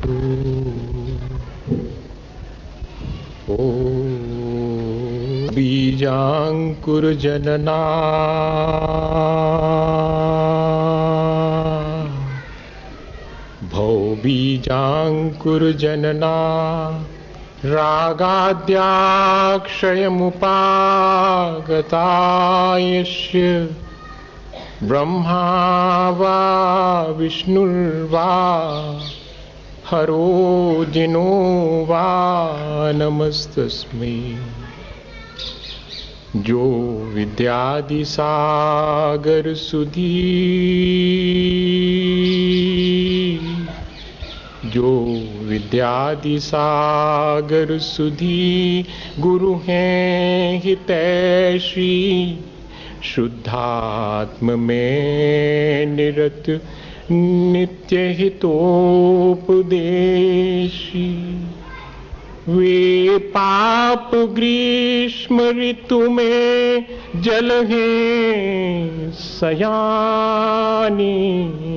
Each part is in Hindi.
ओ बीजांकुरजनना भौबीजांकुरजनना रागाद्याक्षयमुपागतायस्य ब्रह्मा वा विष्णुर्वा हरो जिनो वा नमस्तस्मै। जो विद्यादिसागर सुधी जो विद्यादिसागर सुधी गुरु हैं हितैषी शुद्धात्म में निरत नित्य हितोपदेशी। वे पाप ग्रीष्म ऋतु में जल हैं सयानी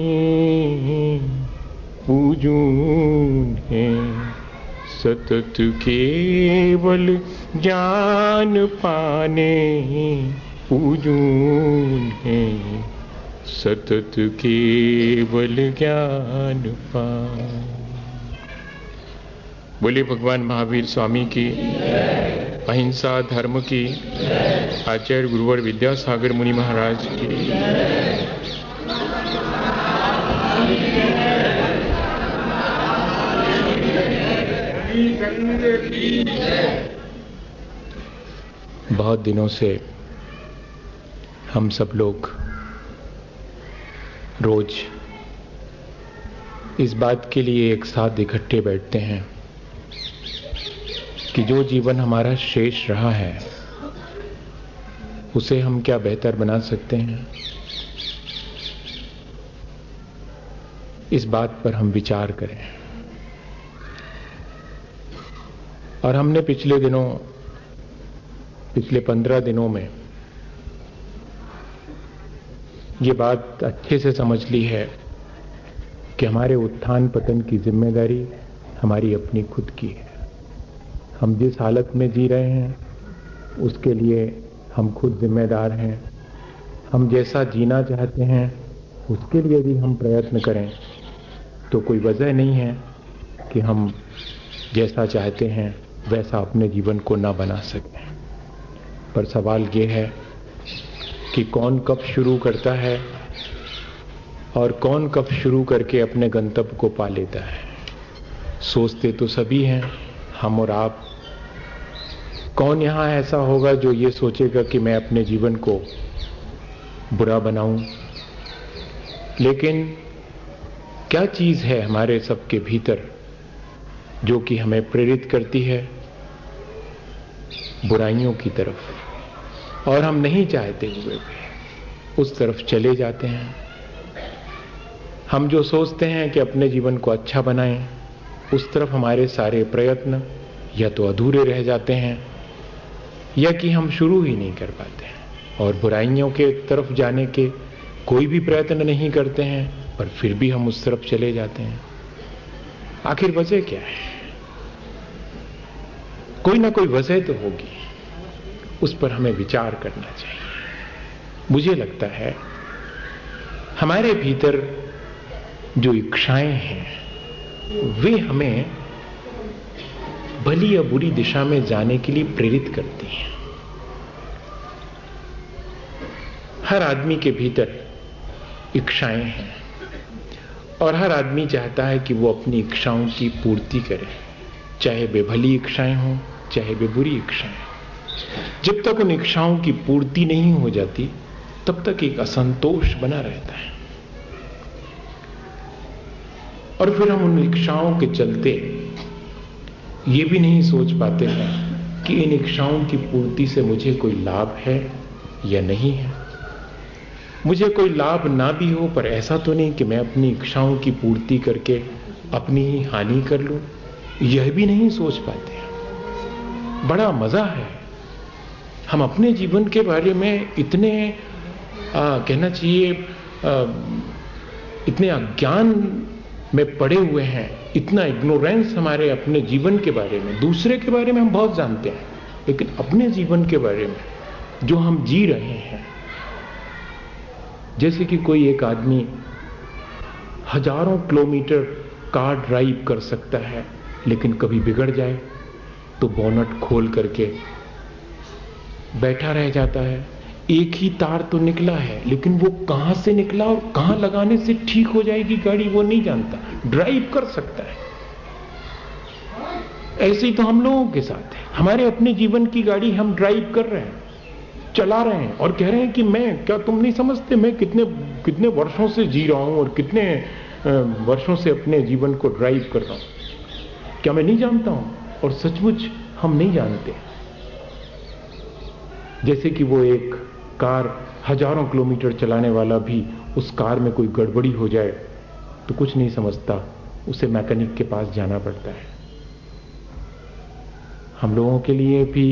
पूजूं हैं सतत केवल ज्ञान पाने पूजूं हैं सतत केवल ज्ञान पाने। बोले भगवान महावीर स्वामी की, अहिंसा धर्म की, आचार्य गुरुवर विद्यासागर मुनि महाराज की। बहुत दिनों से हम सब लोग रोज इस बात के लिए एक साथ इकट्ठे बैठते हैं कि जो जीवन हमारा शेष रहा है उसे हम क्या बेहतर बना सकते हैं। इस बात पर हम विचार करें। और हमने पिछले 15 दिनों में ये बात अच्छे से समझ ली है कि हमारे उत्थान पतन की जिम्मेदारी हमारी अपनी खुद की है। हम जिस हालत में जी रहे हैं उसके लिए हम खुद जिम्मेदार हैं। हम जैसा जीना चाहते हैं उसके लिए भी हम प्रयत्न करें तो कोई वजह नहीं है कि हम जैसा चाहते हैं वैसा अपने जीवन को ना बना सकें। पर सवाल ये है कि कौन कब शुरू करता है और कौन कब शुरू करके अपने गंतव्य को पा लेता है। सोचते तो सभी हैं, हम और आप। कौन यहाँ ऐसा होगा जो ये सोचेगा कि मैं अपने जीवन को बुरा बनाऊं। लेकिन क्या चीज है हमारे सबके भीतर जो कि हमें प्रेरित करती है बुराइयों की तरफ, और हम नहीं चाहते हुए भी उस तरफ चले जाते हैं। हम जो सोचते हैं कि अपने जीवन को अच्छा बनाएं, उस तरफ हमारे सारे प्रयत्न या तो अधूरे रह जाते हैं या कि हम शुरू ही नहीं कर पाते हैं। और बुराइयों के तरफ जाने के कोई भी प्रयत्न नहीं करते हैं, पर फिर भी हम उस तरफ चले जाते हैं। आखिर वजह क्या है? कोई ना कोई वजह तो होगी, उस पर हमें विचार करना चाहिए। मुझे लगता है हमारे भीतर जो इच्छाएं हैं वे हमें भली या बुरी दिशा में जाने के लिए प्रेरित करती हैं। हर आदमी के भीतर इच्छाएं हैं और हर आदमी चाहता है कि वो अपनी इच्छाओं की पूर्ति करे, चाहे वे भली इच्छाएं हों चाहे वे बुरी इच्छाएं। जब तक उन इच्छाओं की पूर्ति नहीं हो जाती तब तक एक असंतोष बना रहता है और फिर हम उन इच्छाओं के चलते ये भी नहीं सोच पाते हैं कि इन इच्छाओं की पूर्ति से मुझे कोई लाभ है या नहीं है। मुझे कोई लाभ ना भी हो, पर ऐसा तो नहीं कि मैं अपनी इच्छाओं की पूर्ति करके अपनी ही हानि कर लूं, यह भी नहीं सोच पाते हैं। बड़ा मजा है, हम अपने जीवन के बारे में इतने कहना चाहिए इतने अज्ञान में पड़े हुए हैं, इतना इग्नोरेंस हमारे अपने जीवन के बारे में। दूसरे के बारे में हम बहुत जानते हैं, लेकिन अपने जीवन के बारे में जो हम जी रहे हैं, जैसे कि कोई एक आदमी हजारों किलोमीटर कार ड्राइव कर सकता है, लेकिन कभी बिगड़ जाए तो बोनट खोल करके बैठा रह जाता है। एक ही तार तो निकला है, लेकिन वो कहां से निकला और कहां लगाने से ठीक हो जाएगी गाड़ी वो नहीं जानता, ड्राइव कर सकता है। ऐसे ही तो हम लोगों के साथ है। हमारे अपने जीवन की गाड़ी हम ड्राइव कर रहे हैं, चला रहे हैं और कह रहे हैं कि मैं, क्या तुम नहीं समझते मैं कितने कितने वर्षों से जी रहा हूं और कितने वर्षों से अपने जीवन को ड्राइव कर रहा हूं। क्या मैं नहीं जानता हूं? और सचमुच हम नहीं जानते। जैसे कि वो एक कार हजारों किलोमीटर चलाने वाला भी, उस कार में कोई गड़बड़ी हो जाए तो कुछ नहीं समझता, उसे मैकेनिक के पास जाना पड़ता है। हम लोगों के लिए भी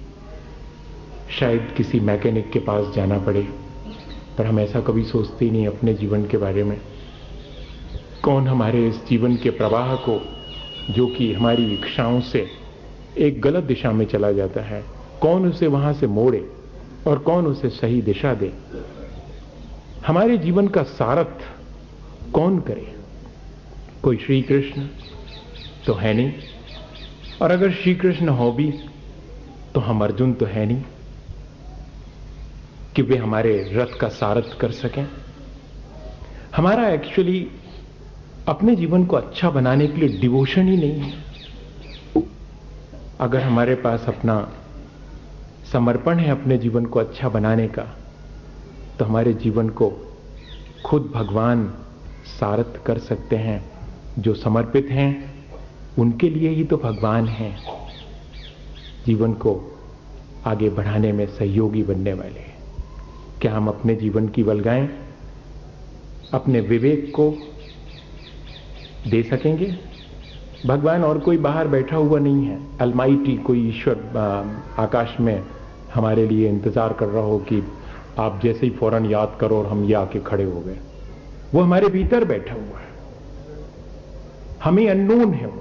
शायद किसी मैकेनिक के पास जाना पड़े, पर हम ऐसा कभी सोचते ही नहीं अपने जीवन के बारे में। कौन हमारे इस जीवन के प्रवाह को, जो कि हमारी इच्छाओं से एक गलत दिशा में चला जाता है, कौन उसे वहां से मोड़े और कौन उसे सही दिशा दे? हमारे जीवन का सारथ कौन करे? कोई श्री कृष्ण तो है नहीं, और अगर श्री कृष्ण हो भी तो हम अर्जुन तो है नहीं कि वे हमारे रथ का सारथ कर सकें। हमारा एक्चुअली अपने जीवन को अच्छा बनाने के लिए डिवोशन ही नहीं है। अगर हमारे पास अपना समर्पण है अपने जीवन को अच्छा बनाने का, तो हमारे जीवन को खुद भगवान सारथ कर सकते हैं। जो समर्पित हैं उनके लिए ही तो भगवान हैं, जीवन को आगे बढ़ाने में सहयोगी बनने वाले। क्या हम अपने जीवन की बलगाएं अपने विवेक को दे सकेंगे? भगवान और कोई बाहर बैठा हुआ नहीं है, अलमाइटी कोई ईश्वर आकाश में हमारे लिए इंतजार कर रहा हो कि आप जैसे ही फौरन याद करो और हम ये आके खड़े हो गए। वो हमारे भीतर बैठा हुआ है, हमें अननोन है।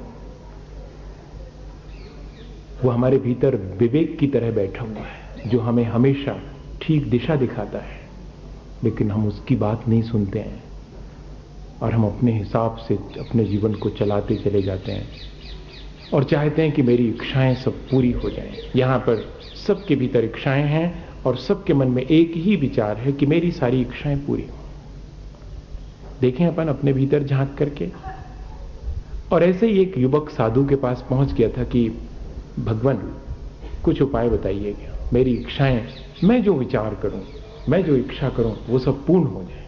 वो हमारे भीतर विवेक की तरह बैठा हुआ है, जो हमें हमेशा ठीक दिशा दिखाता है, लेकिन हम उसकी बात नहीं सुनते हैं और हम अपने हिसाब से अपने जीवन को चलाते चले जाते हैं और चाहते हैं कि मेरी इच्छाएं सब पूरी हो जाएं। यहां पर सबके भीतर इच्छाएं हैं और सबके मन में एक ही विचार है कि मेरी सारी इच्छाएं पूरी हो। देखें अपन अपने भीतर झांक करके। और ऐसे ही एक युवक साधु के पास पहुंच गया था कि भगवान कुछ उपाय बताइएगा, मेरी इच्छाएं, मैं जो विचार करूं, मैं जो इच्छा करूं वो सब पूर्ण हो जाए।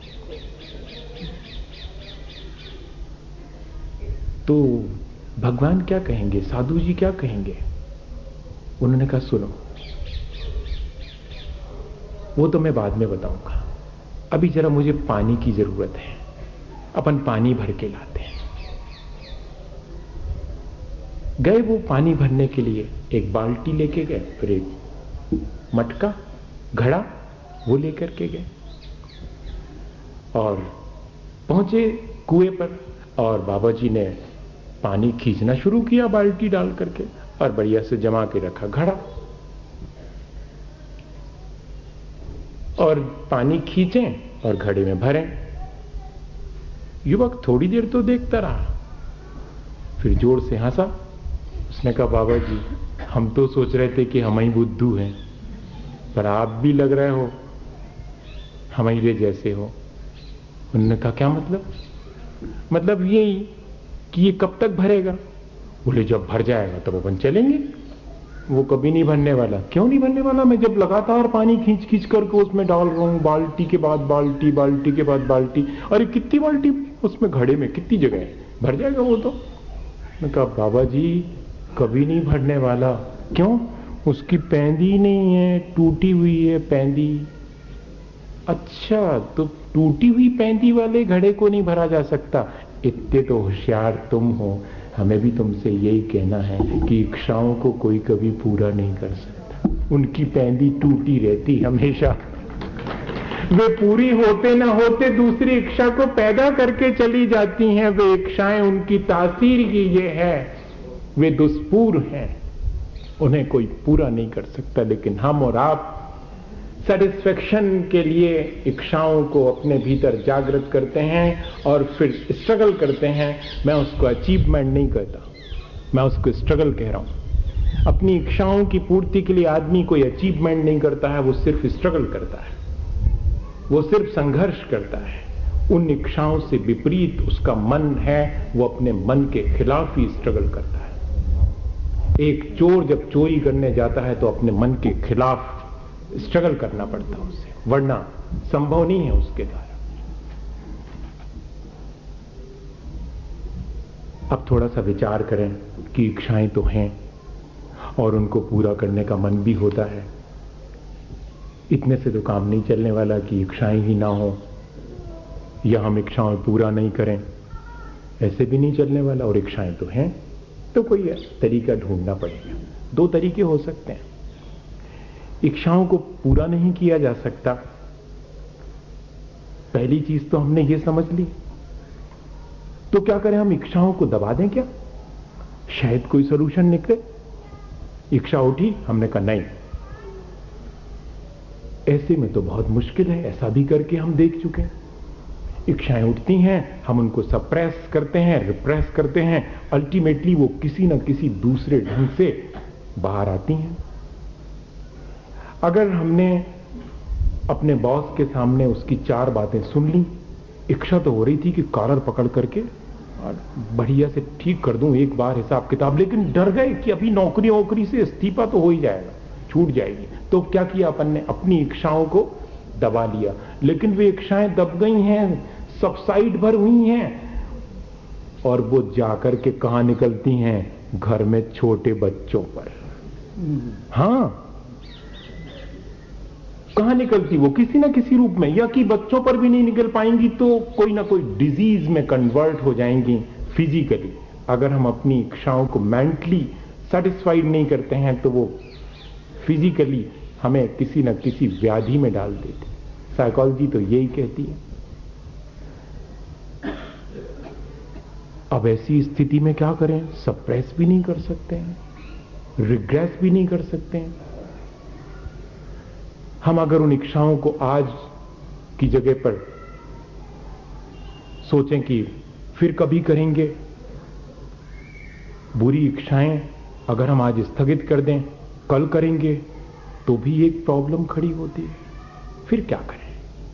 तो भगवान क्या कहेंगे, साधु जी क्या कहेंगे? उन्होंने कहा सुनो, वो तो मैं बाद में बताऊंगा, अभी जरा मुझे पानी की जरूरत है। अपन पानी भर के लाते हैं। गए वो पानी भरने के लिए, एक बाल्टी लेके गए, फिर एक मटका घड़ा वो लेकर के गए और पहुंचे कुएं पर। और बाबा जी ने पानी खींचना शुरू किया बाल्टी डाल करके और बढ़िया से जमा के रखा घड़ा, और पानी खींचे और घड़े में भरे। युवक थोड़ी देर तो देखता रहा, फिर जोर से हंसा। उसने कहा बाबा जी, हम तो सोच रहे थे कि हम ही बुद्धू हैं, पर आप भी लग रहे हो हमारे जैसे हो। उन्होंने कहा क्या मतलब? मतलब यही कि ये कब तक भरेगा? बोले जब भर जाएगा तब अपन चलेंगे। वो कभी नहीं भरने वाला। क्यों नहीं भरने वाला? मैं जब लगातार पानी खींच खींच करके उसमें डाल रहा हूं, बाल्टी के बाद बाल्टी, बाल्टी के बाद बाल्टी। अरे कितनी बाल्टी उसमें घड़े में, कितनी जगह है, भर जाएगा वो तो। मैं कहा बाबा जी कभी नहीं भरने वाला। क्यों? उसकी पैंदी नहीं है, टूटी हुई है पैंदी। अच्छा, तो टूटी हुई पैंदी वाले घड़े को नहीं भरा जा सकता? इतने तो होशियार तुम हो, हमें भी तुमसे यही कहना है कि इच्छाओं को कोई कभी पूरा नहीं कर सकता, उनकी पैंदी टूटी रहती हमेशा। वे पूरी होते ना होते दूसरी इच्छा को पैदा करके चली जाती हैं। वे इच्छाएं, उनकी तासीर ही ये है, वे दुष्पूर हैं, उन्हें कोई पूरा नहीं कर सकता। लेकिन हम और आप सेटिस्फेक्शन के लिए इच्छाओं को अपने भीतर जागृत करते हैं और फिर स्ट्रगल करते हैं। मैं उसको अचीवमेंट नहीं कहता, मैं उसको स्ट्रगल कह रहा हूं। अपनी इच्छाओं की पूर्ति के लिए आदमी कोई अचीवमेंट नहीं करता है, वो सिर्फ स्ट्रगल करता है, वो सिर्फ संघर्ष करता है। उन इच्छाओं से विपरीत उसका मन है, वो अपने मन के खिलाफ ही स्ट्रगल करता है। एक चोर जब चोरी करने जाता है तो अपने मन के खिलाफ स्ट्रगल करना पड़ता है उसे, वरना संभव नहीं है उसके द्वारा। अब थोड़ा सा विचार करें कि इच्छाएं तो हैं और उनको पूरा करने का मन भी होता है। इतने से तो काम नहीं चलने वाला कि इच्छाएं ही ना हो या हम इच्छाएं पूरा नहीं करें, ऐसे भी नहीं चलने वाला। और इच्छाएं तो हैं, तो कोई तरीका ढूंढना पड़ेगा। दो तरीके हो सकते हैं। इच्छाओं को पूरा नहीं किया जा सकता। पहली चीज तो हमने ये समझ ली, तो क्या करें, हम इच्छाओं को दबा दें क्या? शायद कोई सलूशन निकले। इच्छा उठी, हमने कहा नहीं। ऐसे में तो बहुत मुश्किल है, ऐसा भी करके हम देख चुके हैं। इच्छाएं उठती हैं, हम उनको सप्रेस करते हैं, रिप्रेस करते हैं, अल्टीमेटली वो किसी न किसी दूसरे ढंग से बाहर आती हैं। अगर हमने अपने बॉस के सामने उसकी 4 बातें सुन ली, इच्छा तो हो रही थी कि कॉलर पकड़ करके और बढ़िया से ठीक कर दूं एक बार हिसाब किताब, लेकिन डर गए कि अभी नौकरी से इस्तीफा तो हो ही जाएगा, छूट जाएगी। तो क्या किया अपन ने? अपनी इच्छाओं को दबा लिया। लेकिन वे इच्छाएं दब गई हैं, सबसाइड भर हुई हैं, और वो जाकर के कहां निकलती हैं? घर में छोटे बच्चों पर। हां, कहां निकलती? वो किसी ना किसी रूप में, या कि बच्चों पर भी नहीं निकल पाएंगी तो कोई ना कोई डिजीज में कन्वर्ट हो जाएंगी फिजिकली। अगर हम अपनी इच्छाओं को मेंटली सेटिस्फाइड नहीं करते हैं तो वो फिजिकली हमें किसी न किसी व्याधि में डाल देती। साइकोलॉजी तो यही कहती है। अब ऐसी स्थिति में क्या करें? सप्रेस भी नहीं कर सकते हैं, रिग्रेस भी नहीं कर सकते हैं। हम अगर उन इच्छाओं को आज की जगह पर सोचें कि फिर कभी करेंगे, बुरी इच्छाएं अगर हम आज स्थगित कर दें, कल करेंगे, तो भी एक प्रॉब्लम खड़ी होती है। फिर क्या करें?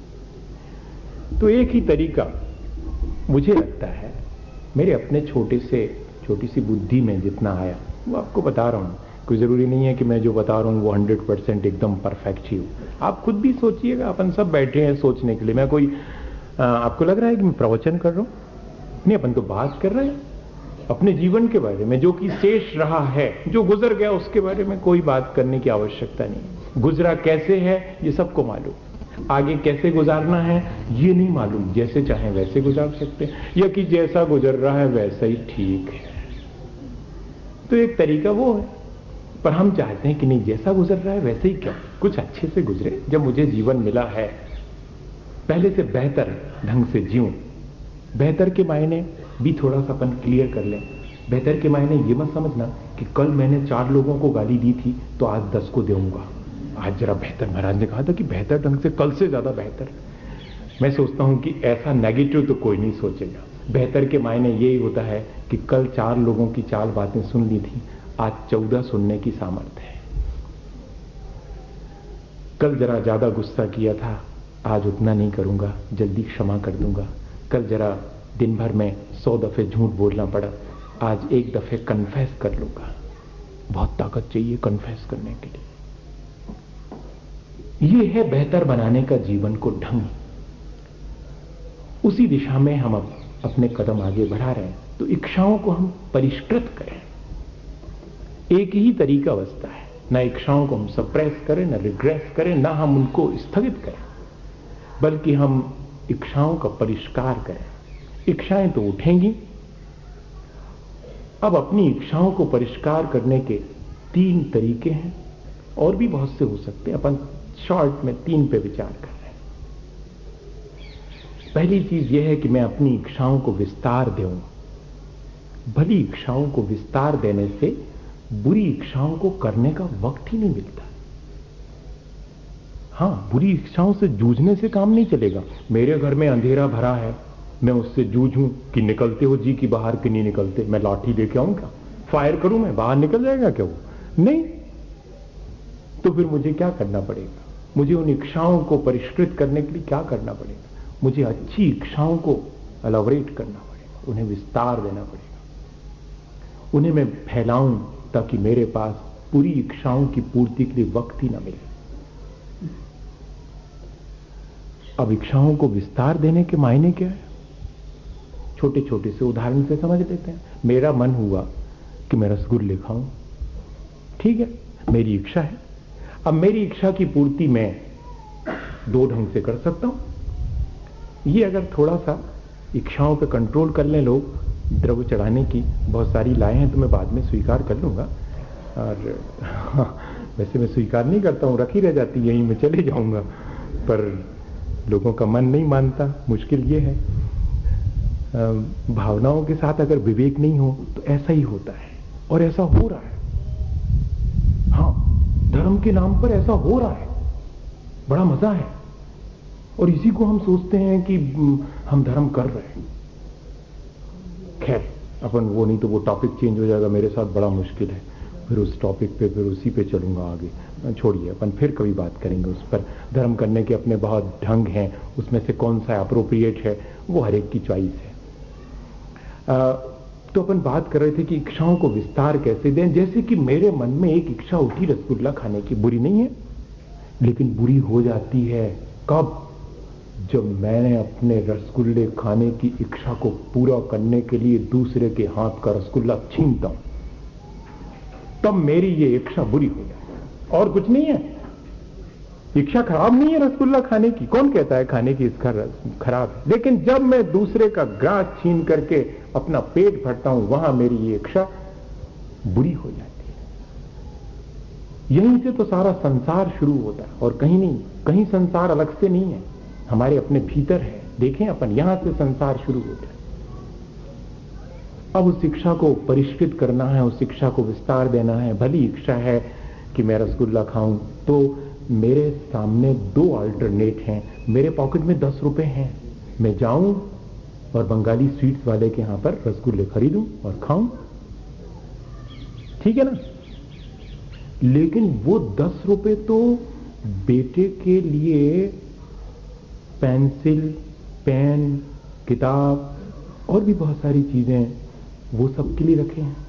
तो एक ही तरीका मुझे लगता है, मेरे अपने छोटी सी बुद्धि में जितना आया वो आपको बता रहा हूं। कोई जरूरी नहीं है कि मैं जो बता रहा हूं वो 100% एकदम परफेक्ट ही हो। आप खुद भी सोचिएगा, अपन सब बैठे हैं सोचने के लिए। मैं कोई आपको लग रहा है कि मैं प्रवचन कर रहा हूं? नहीं, अपन तो बात कर रहे हैं अपने जीवन के बारे में, जो कि शेष रहा है, जो गुजर गया उसके बारे में कोई बात करने की आवश्यकता नहीं। गुजरा कैसे है ये सबको मालूम, आगे कैसे गुजारना है ये नहीं मालूम। जैसे चाहे वैसे गुजार सकते हैं, या कि जैसा गुजर रहा है वैसा ही ठीक है। तो एक तरीका वो है, पर हम चाहते हैं कि नहीं, जैसा गुजर रहा है वैसे ही क्यों, कुछ अच्छे से गुजरे। जब मुझे जीवन मिला है, पहले से बेहतर ढंग से जीऊं। बेहतर के मायने भी थोड़ा सा अपन क्लियर कर लें। बेहतर के मायने ये मत समझना कि कल मैंने 4 लोगों को गाली दी थी तो आज 10 को दूंगा। आज जरा बेहतर, महाराज ने कहा था कि बेहतर ढंग से, कल से ज्यादा बेहतर। मैं सोचता हूं कि ऐसा नेगेटिव तो कोई नहीं सोचेगा। बेहतर के मायने यही होता है कि कल 4 लोगों की 4 बातें सुन ली थी, आज 14 सुनने की सामर्थ्य है। कल जरा ज्यादा गुस्सा किया था, आज उतना नहीं करूंगा, जल्दी क्षमा कर दूंगा। कल जरा दिन भर में 100 दफे झूठ बोलना पड़ा, आज 1 दफे कन्फेस कर लूंगा। बहुत ताकत चाहिए कन्फेस करने के लिए। यह है बेहतर बनाने का जीवन को ढंग। उसी दिशा में हम अब अपने कदम आगे बढ़ा रहे हैं। तो इच्छाओं को हम परिष्कृत करें। एक ही तरीका बचता है, ना इच्छाओं को हम सप्रेस करें, ना रिग्रेस करें, ना हम उनको स्थगित करें, बल्कि हम इच्छाओं का परिष्कार करें। इच्छाएं तो उठेंगी। अब अपनी इच्छाओं को परिष्कार करने के 3 तरीके हैं, और भी बहुत से हो सकते हैं। अपन शॉर्ट में 3 पे विचार कर रहे हैं। पहली चीज यह है कि मैं अपनी इच्छाओं को विस्तार दूं। भली इच्छाओं को विस्तार देने से बुरी इच्छाओं को करने का वक्त ही नहीं मिलता। हां, बुरी इच्छाओं से जूझने से काम नहीं चलेगा। मेरे घर में अंधेरा भरा है, मैं उससे जूझूं कि निकलते हो जी कि बाहर कि नहीं निकलते, मैं लाठी लेके आऊं क्या, फायर करूं, मैं बाहर निकल जाएगा क्या वो? नहीं। तो फिर मुझे क्या करना पड़ेगा? मुझे उन इच्छाओं को परिष्कृत करने के लिए क्या करना पड़ेगा? मुझे अच्छी इच्छाओं को एलाबोरेट करना पड़ेगा, उन्हें विस्तार देना पड़ेगा, उन्हें मैं फैलाऊं ताकि मेरे पास पूरी इच्छाओं की पूर्ति के लिए वक्त ही ना मिले। अब इच्छाओं को विस्तार देने के मायने क्या है? छोटे छोटे से उदाहरण से समझ लेते हैं। मेरा मन हुआ कि मैं रसगुल्ले खाऊं, ठीक है, मेरी इच्छा है। अब मेरी इच्छा की पूर्ति मैं दो ढंग से कर सकता हूं। ये अगर थोड़ा सा इच्छाओं पे कंट्रोल कर लें लोग, द्रव्य चढ़ाने की बहुत सारी लाए हैं तो मैं बाद में स्वीकार कर लूंगा, और वैसे मैं स्वीकार नहीं करता हूं, रखी रह जाती, यहीं मैं चले जाऊंगा, पर लोगों का मन नहीं मानता। मुश्किल ये है, भावनाओं के साथ अगर विवेक नहीं हो तो ऐसा ही होता है, और ऐसा हो रहा है। हां, धर्म के नाम पर ऐसा हो रहा है, बड़ा मजा है, और इसी को हम सोचते हैं कि हम धर्म कर रहे हैं। खैर, अपन वो नहीं तो वो टॉपिक चेंज हो जाएगा मेरे साथ, बड़ा मुश्किल है, फिर उस टॉपिक पे फिर उसी पे चलूंगा आगे। छोड़िए, अपन फिर कभी बात करेंगे उस पर। धर्म करने के अपने बहुत ढंग हैं, उसमें से कौन सा अप्रोप्रिएट है वो हर एक की चॉइस है। तो अपन बात कर रहे थे कि इच्छाओं को विस्तार कैसे दें। जैसे कि मेरे मन में एक इच्छा उठी रसगुल्ला खाने की, बुरी नहीं है, लेकिन बुरी हो जाती है कब? जब मैंने अपने रसगुल्ले खाने की इच्छा को पूरा करने के लिए दूसरे के हाथ का रसगुल्ला छीनता हूं, तब मेरी ये इच्छा बुरी हो जाती है, और कुछ नहीं है। इच्छा खराब नहीं है रसगुल्ला खाने की, कौन कहता है खाने की इसका खराब है? लेकिन जब मैं दूसरे का ग्रास छीन करके अपना पेट भरता हूं, वहां मेरी ये इच्छा बुरी हो जाती है। यहीं से तो सारा संसार शुरू होता है, और कहीं नहीं, कहीं संसार अलग से नहीं है, हमारे अपने भीतर है। देखें अपन, यहां से संसार शुरू होता है। अब उस इच्छा को परिष्कृत करना है, उस इच्छा को विस्तार देना है। भली इच्छा है कि मैं रसगुल्ला खाऊं, तो मेरे सामने दो अल्टरनेट हैं। मेरे पॉकेट में 10 रुपए हैं, मैं जाऊं और बंगाली स्वीट्स वाले के यहां पर रसगुल्ले खरीदूं और खाऊं, ठीक है ना? लेकिन वो 10 रुपए तो बेटे के लिए पेंसिल, पेन, किताब और भी बहुत सारी चीजें, वो सबके लिए रखे हैं।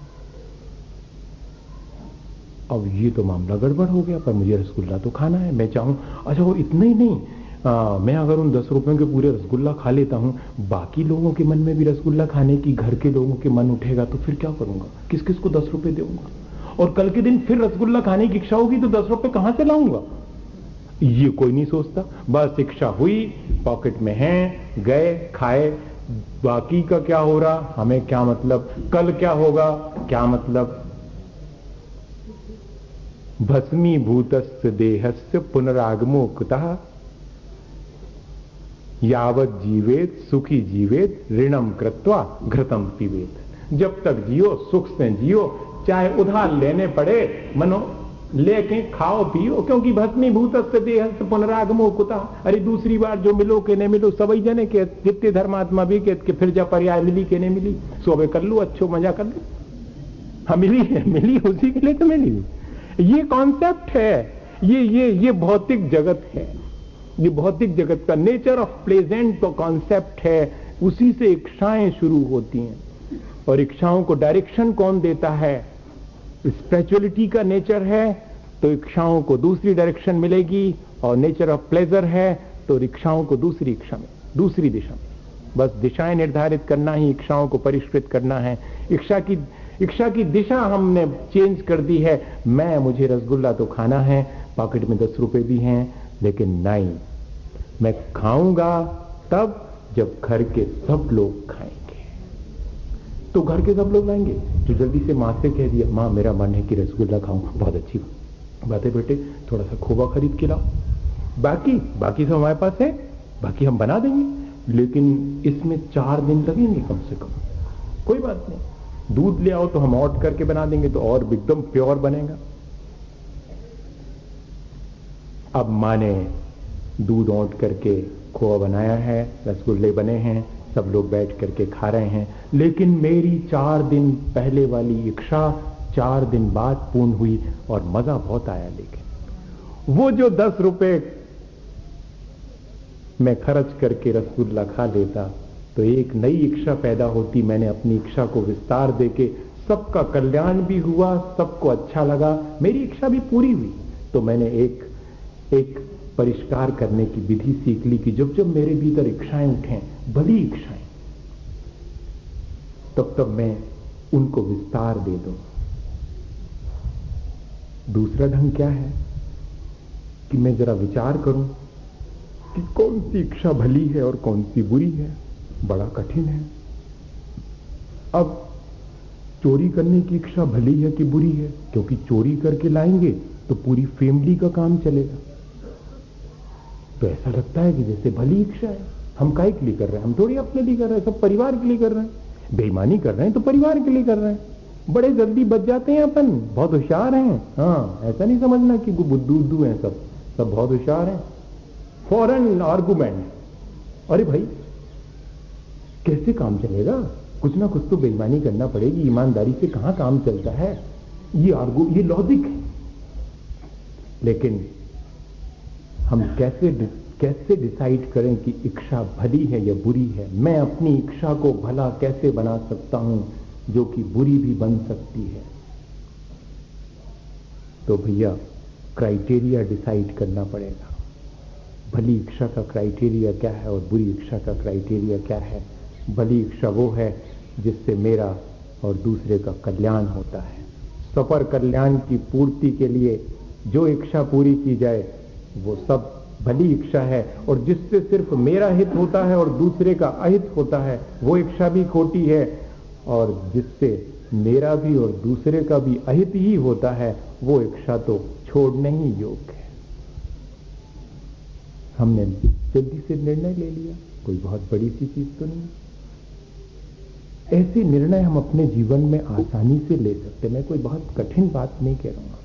अब ये तो मामला गड़बड़ हो गया, पर मुझे रसगुल्ला तो खाना है, मैं चाहूं। अच्छा, वो इतना ही नहीं, मैं अगर उन 10 रुपयों के पूरे रसगुल्ला खा लेता हूं, बाकी लोगों के मन में भी रसगुल्ला खाने की, घर के लोगों के मन उठेगा, तो फिर क्या करूंगा? किस किस को 10 रुपए दूंगा? और कल के दिन फिर रसगुल्ला खाने की इच्छा होगी तो 10 रुपए कहां से लाऊंगा? ये कोई नहीं सोचता। बस इच्छा हुई, पॉकेट में है, गए, खाए, बाकी का क्या हो रहा हमें क्या मतलब, कल क्या होगा क्या मतलब। भस्मीभूतस्य देहस्य पुनरागमो कुतः, यावत जीवेत सुखी जीवेत ऋणम कृत्वा घृतम पीवेत। जब तक जियो सुख से जियो, चाहे उधार लेने पड़े, मनो लेके खाओ पियो, क्योंकि भस्मीभूतस्य देहस्य पुनरागमो कुतः। अरे दूसरी बार जो मिलो के नहीं मिलो, सबई जने के जितने धर्मात्मा भी के फिर जब पर्याय मिली के नहीं मिली, सोबे कर लो, अच्छो मजा कर लो। हाँ, मिली है, मिली उसी के लिए तो मिली। ये कॉन्सेप्ट है, ये भौतिक जगत है, ये भौतिक जगत का नेचर ऑफ प्लेजेंट तो कॉन्सेप्ट है। उसी से इच्छाएं शुरू होती हैं, और इच्छाओं को डायरेक्शन कौन देता है? स्पिरिचुअलिटी का नेचर है तो इच्छाओं को दूसरी डायरेक्शन मिलेगी, और नेचर ऑफ प्लेजर है तो इच्छाओं को दूसरी इच्छा में, दूसरी दिशा में। बस दिशाएं निर्धारित करना ही इच्छाओं को परिष्कृत करना है। इच्छा की दिशा हमने चेंज कर दी है। मुझे रसगुल्ला तो खाना है, पॉकेट में 10 रुपए भी हैं, लेकिन नहीं, मैं खाऊंगा तब जब घर के सब लोग खाएंगे। तो घर के सब लोग लाएंगे तो जल्दी से मां से कह दिया, मां मेरा मन है कि रसगुल्ला खाऊं। बहुत अच्छी बात है बेटे, थोड़ा सा खोवा खरीद के लाओ, बाकी सब हमारे पास है, बाकी हम बना देंगे। लेकिन इसमें 4 दिन लगेंगे कम से कम। कोई बात नहीं, दूध ले आओ तो हम औट करके बना देंगे तो और एकदम प्योर बनेगा। अब मां ने दूध औट करके खोआ बनाया है, रसगुल्ले बने हैं, सब लोग बैठ करके खा रहे हैं। लेकिन मेरी 4 दिन पहले वाली इच्छा 4 दिन बाद पूर्ण हुई और मजा बहुत आया। लेकिन वो जो 10 रुपए मैं खर्च करके रसगुल्ला खा लेता तो एक नई इच्छा पैदा होती। मैंने अपनी इच्छा को विस्तार देके सबका कल्याण भी हुआ, सबको अच्छा लगा, मेरी इच्छा भी पूरी हुई। तो मैंने एक परिष्कार करने की विधि सीख ली कि जब जब मेरे भीतर इच्छाएं उठें, भली इच्छाएं, तब तब मैं उनको विस्तार दे दूं। दूसरा ढंग क्या है कि मैं जरा विचार करूं कि कौन सी इच्छा भली है और कौन सी बुरी है। बड़ा कठिन है। अब चोरी करने की इच्छा भली है कि बुरी है? क्योंकि चोरी करके लाएंगे तो पूरी फैमिली का काम चलेगा। तो ऐसा लगता है कि जैसे भली इच्छा है। हम काहे के लिए कर रहे हैं? हम थोड़ी अपने लिए कर रहे हैं, सब परिवार के लिए कर रहे हैं। बेईमानी कर रहे हैं तो परिवार के लिए कर रहे हैं। बड़े जल्दी बच जाते हैं अपन, बहुत होशियार हैं। हाँ, ऐसा नहीं समझना कि बुद्धू हैं, सब बहुत होशियार हैं। फॉरेन आर्गुमेंट, अरे भाई कैसे काम चलेगा? कुछ ना कुछ तो बेईमानी करना पड़ेगी, ईमानदारी से कहां काम चलता है? ये लॉजिक है। लेकिन हम कैसे डिसाइड करें कि इच्छा भली है या बुरी है? मैं अपनी इच्छा को भला कैसे बना सकता हूं जो कि बुरी भी बन सकती है? तो भैया क्राइटेरिया डिसाइड करना पड़ेगा। भली इच्छा का क्राइटेरिया क्या है और बुरी इच्छा का क्राइटेरिया क्या है? भली इच्छा वो है जिससे मेरा और दूसरे का कल्याण होता है। सफर कल्याण की पूर्ति के लिए जो इच्छा पूरी की जाए वो सब भली इच्छा है, और जिससे सिर्फ मेरा हित होता है और दूसरे का अहित होता है वो इच्छा भी खोटी है, और जिससे मेरा भी और दूसरे का भी अहित ही होता है वो इच्छा तो छोड़ने ही योग्य है। हमने जल्दी से निर्णय ले लिया, कोई बहुत बड़ी सी चीज तो नहीं। ऐसे निर्णय हम अपने जीवन में आसानी से ले सकते। मैं कोई बहुत कठिन बात नहीं कह रहा हूं।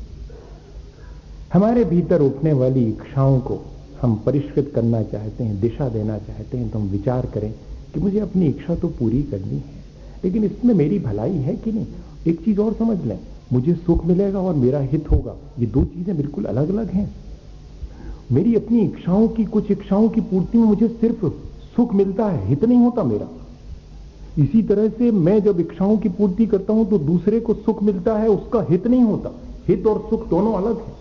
हमारे भीतर उठने वाली इच्छाओं को हम परिष्कृत करना चाहते हैं, दिशा देना चाहते हैं, तो हम विचार करें कि मुझे अपनी इच्छा तो पूरी करनी है, लेकिन इसमें मेरी भलाई है कि नहीं? एक चीज और समझ लें, मुझे सुख मिलेगा और मेरा हित होगा, ये दो चीजें बिल्कुल अलग अलग हैं। मेरी अपनी इच्छाओं की, कुछ इच्छाओं की पूर्ति में मुझे सिर्फ सुख मिलता है, हित नहीं होता मेरा। इसी तरह से मैं जब इच्छाओं की पूर्ति करता हूं तो दूसरे को सुख मिलता है, उसका हित नहीं होता। हित और सुख दोनों अलग है।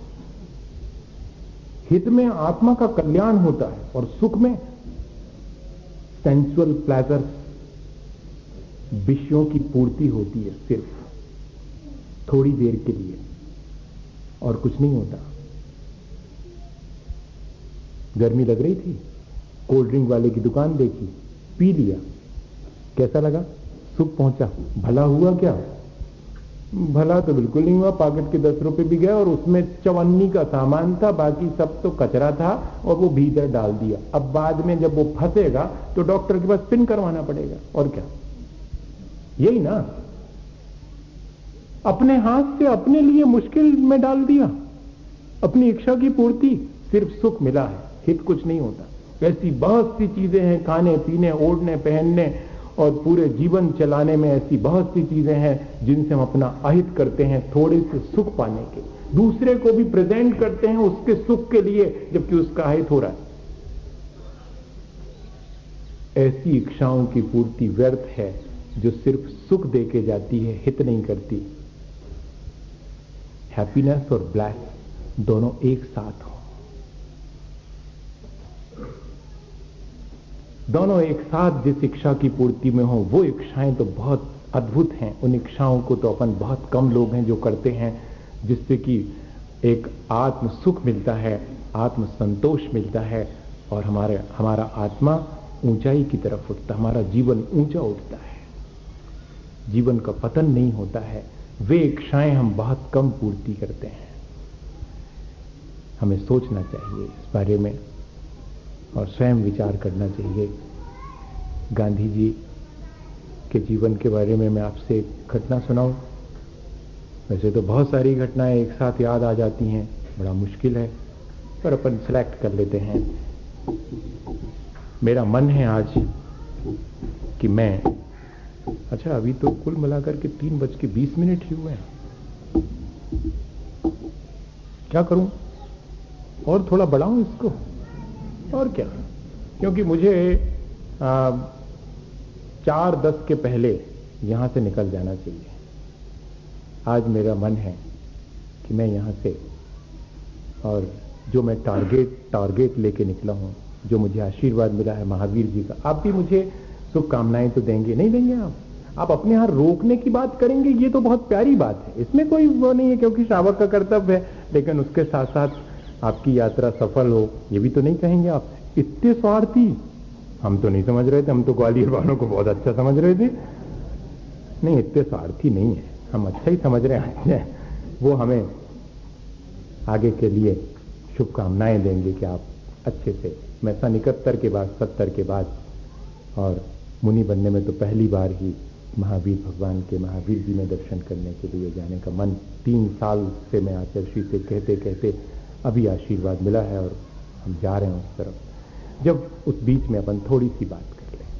हित में आत्मा का कल्याण होता है और सुख में सेंसुअल प्लेजर, विषयों की पूर्ति होती है, सिर्फ थोड़ी देर के लिए, और कुछ नहीं होता। गर्मी लग रही थी, कोल्ड ड्रिंक वाले की दुकान देखी, पी लिया, कैसा लगा? सुख पहुंचा। भला हुआ क्या? भला तो बिल्कुल नहीं हुआ। पॉकेट के 10 रुपए भी गए और उसमें चवन्नी का सामान था, बाकी सब तो कचरा था और वो भीतर डाल दिया। अब बाद में जब वो फंसेगा तो डॉक्टर के पास पिन करवाना पड़ेगा, और क्या? यही ना, अपने हाथ से अपने लिए मुश्किल में डाल दिया। अपनी इच्छा की पूर्ति, सिर्फ सुख मिला है, हित कुछ नहीं होता। ऐसी बहुत सी चीजें हैं, खाने पीने, ओढ़ने पहनने और पूरे जीवन चलाने में ऐसी बहुत सी चीजें हैं जिनसे हम अपना अहित करते हैं थोड़े से सुख पाने के। दूसरे को भी प्रेजेंट करते हैं उसके सुख के लिए, जबकि उसका अहित हो रहा है। ऐसी इच्छाओं की पूर्ति व्यर्थ है जो सिर्फ सुख देके जाती है, हित नहीं करती। हैप्पीनेस और ब्लेस दोनों एक साथ हो, दोनों एक साथ जिस इच्छा की पूर्ति में हो, वो इच्छाएं तो बहुत अद्भुत हैं। उन इच्छाओं को तो अपन बहुत कम लोग हैं जो करते हैं, जिससे कि एक आत्म सुख मिलता है, आत्म संतोष मिलता है, और हमारा आत्मा ऊंचाई की तरफ उठता, हमारा जीवन ऊंचा उठता है, जीवन का पतन नहीं होता है। वे इच्छाएं हम बहुत कम पूर्ति करते हैं। हमें सोचना चाहिए इस बारे में और स्वयं विचार करना चाहिए गांधी जी के जीवन के बारे में मैं आपसे एक घटना सुनाऊं। वैसे तो बहुत सारी घटनाएं एक साथ याद आ जाती हैं, बड़ा मुश्किल है, पर अपन सिलेक्ट कर लेते हैं। मेरा मन है आज कि मैं, अच्छा अभी तो कुल मिलाकर के 3:20 ही हुए हैं। क्या करूं, और थोड़ा बढ़ाऊं इसको, और क्या, क्योंकि मुझे 4:10 के पहले यहां से निकल जाना चाहिए। आज मेरा मन है कि मैं यहां से, और जो मैं टारगेट लेके निकला हूं, जो मुझे आशीर्वाद मिला है महावीर जी का, आप भी मुझे शुभकामनाएं तो देंगे, नहीं देंगे आप अपने यहां रोकने की बात करेंगे, ये तो बहुत प्यारी बात है, इसमें कोई वो नहीं है, क्योंकि श्रावक का कर्तव्य है। लेकिन उसके साथ साथ आपकी यात्रा सफल हो, ये भी तो नहीं कहेंगे आप। इतने स्वार्थी हम तो नहीं समझ रहे थे, हम तो ग्वालियर वालों को बहुत अच्छा समझ रहे थे। नहीं, इतने स्वार्थी नहीं है, हम अच्छा ही समझ रहे हैं। वो हमें आगे के लिए शुभकामनाएं देंगे कि आप अच्छे से, मैं सन 71 के बाद, 70 के बाद, और मुनि बनने में तो पहली बार ही महावीर भगवान के, महावीर जी में दर्शन करने के लिए जाने का मन 3 साल से मैं आचार्य से कहते कहते अभी आशीर्वाद मिला है, और हम जा रहे हैं उस तरफ। जब उस बीच में अपन थोड़ी सी बात कर लें,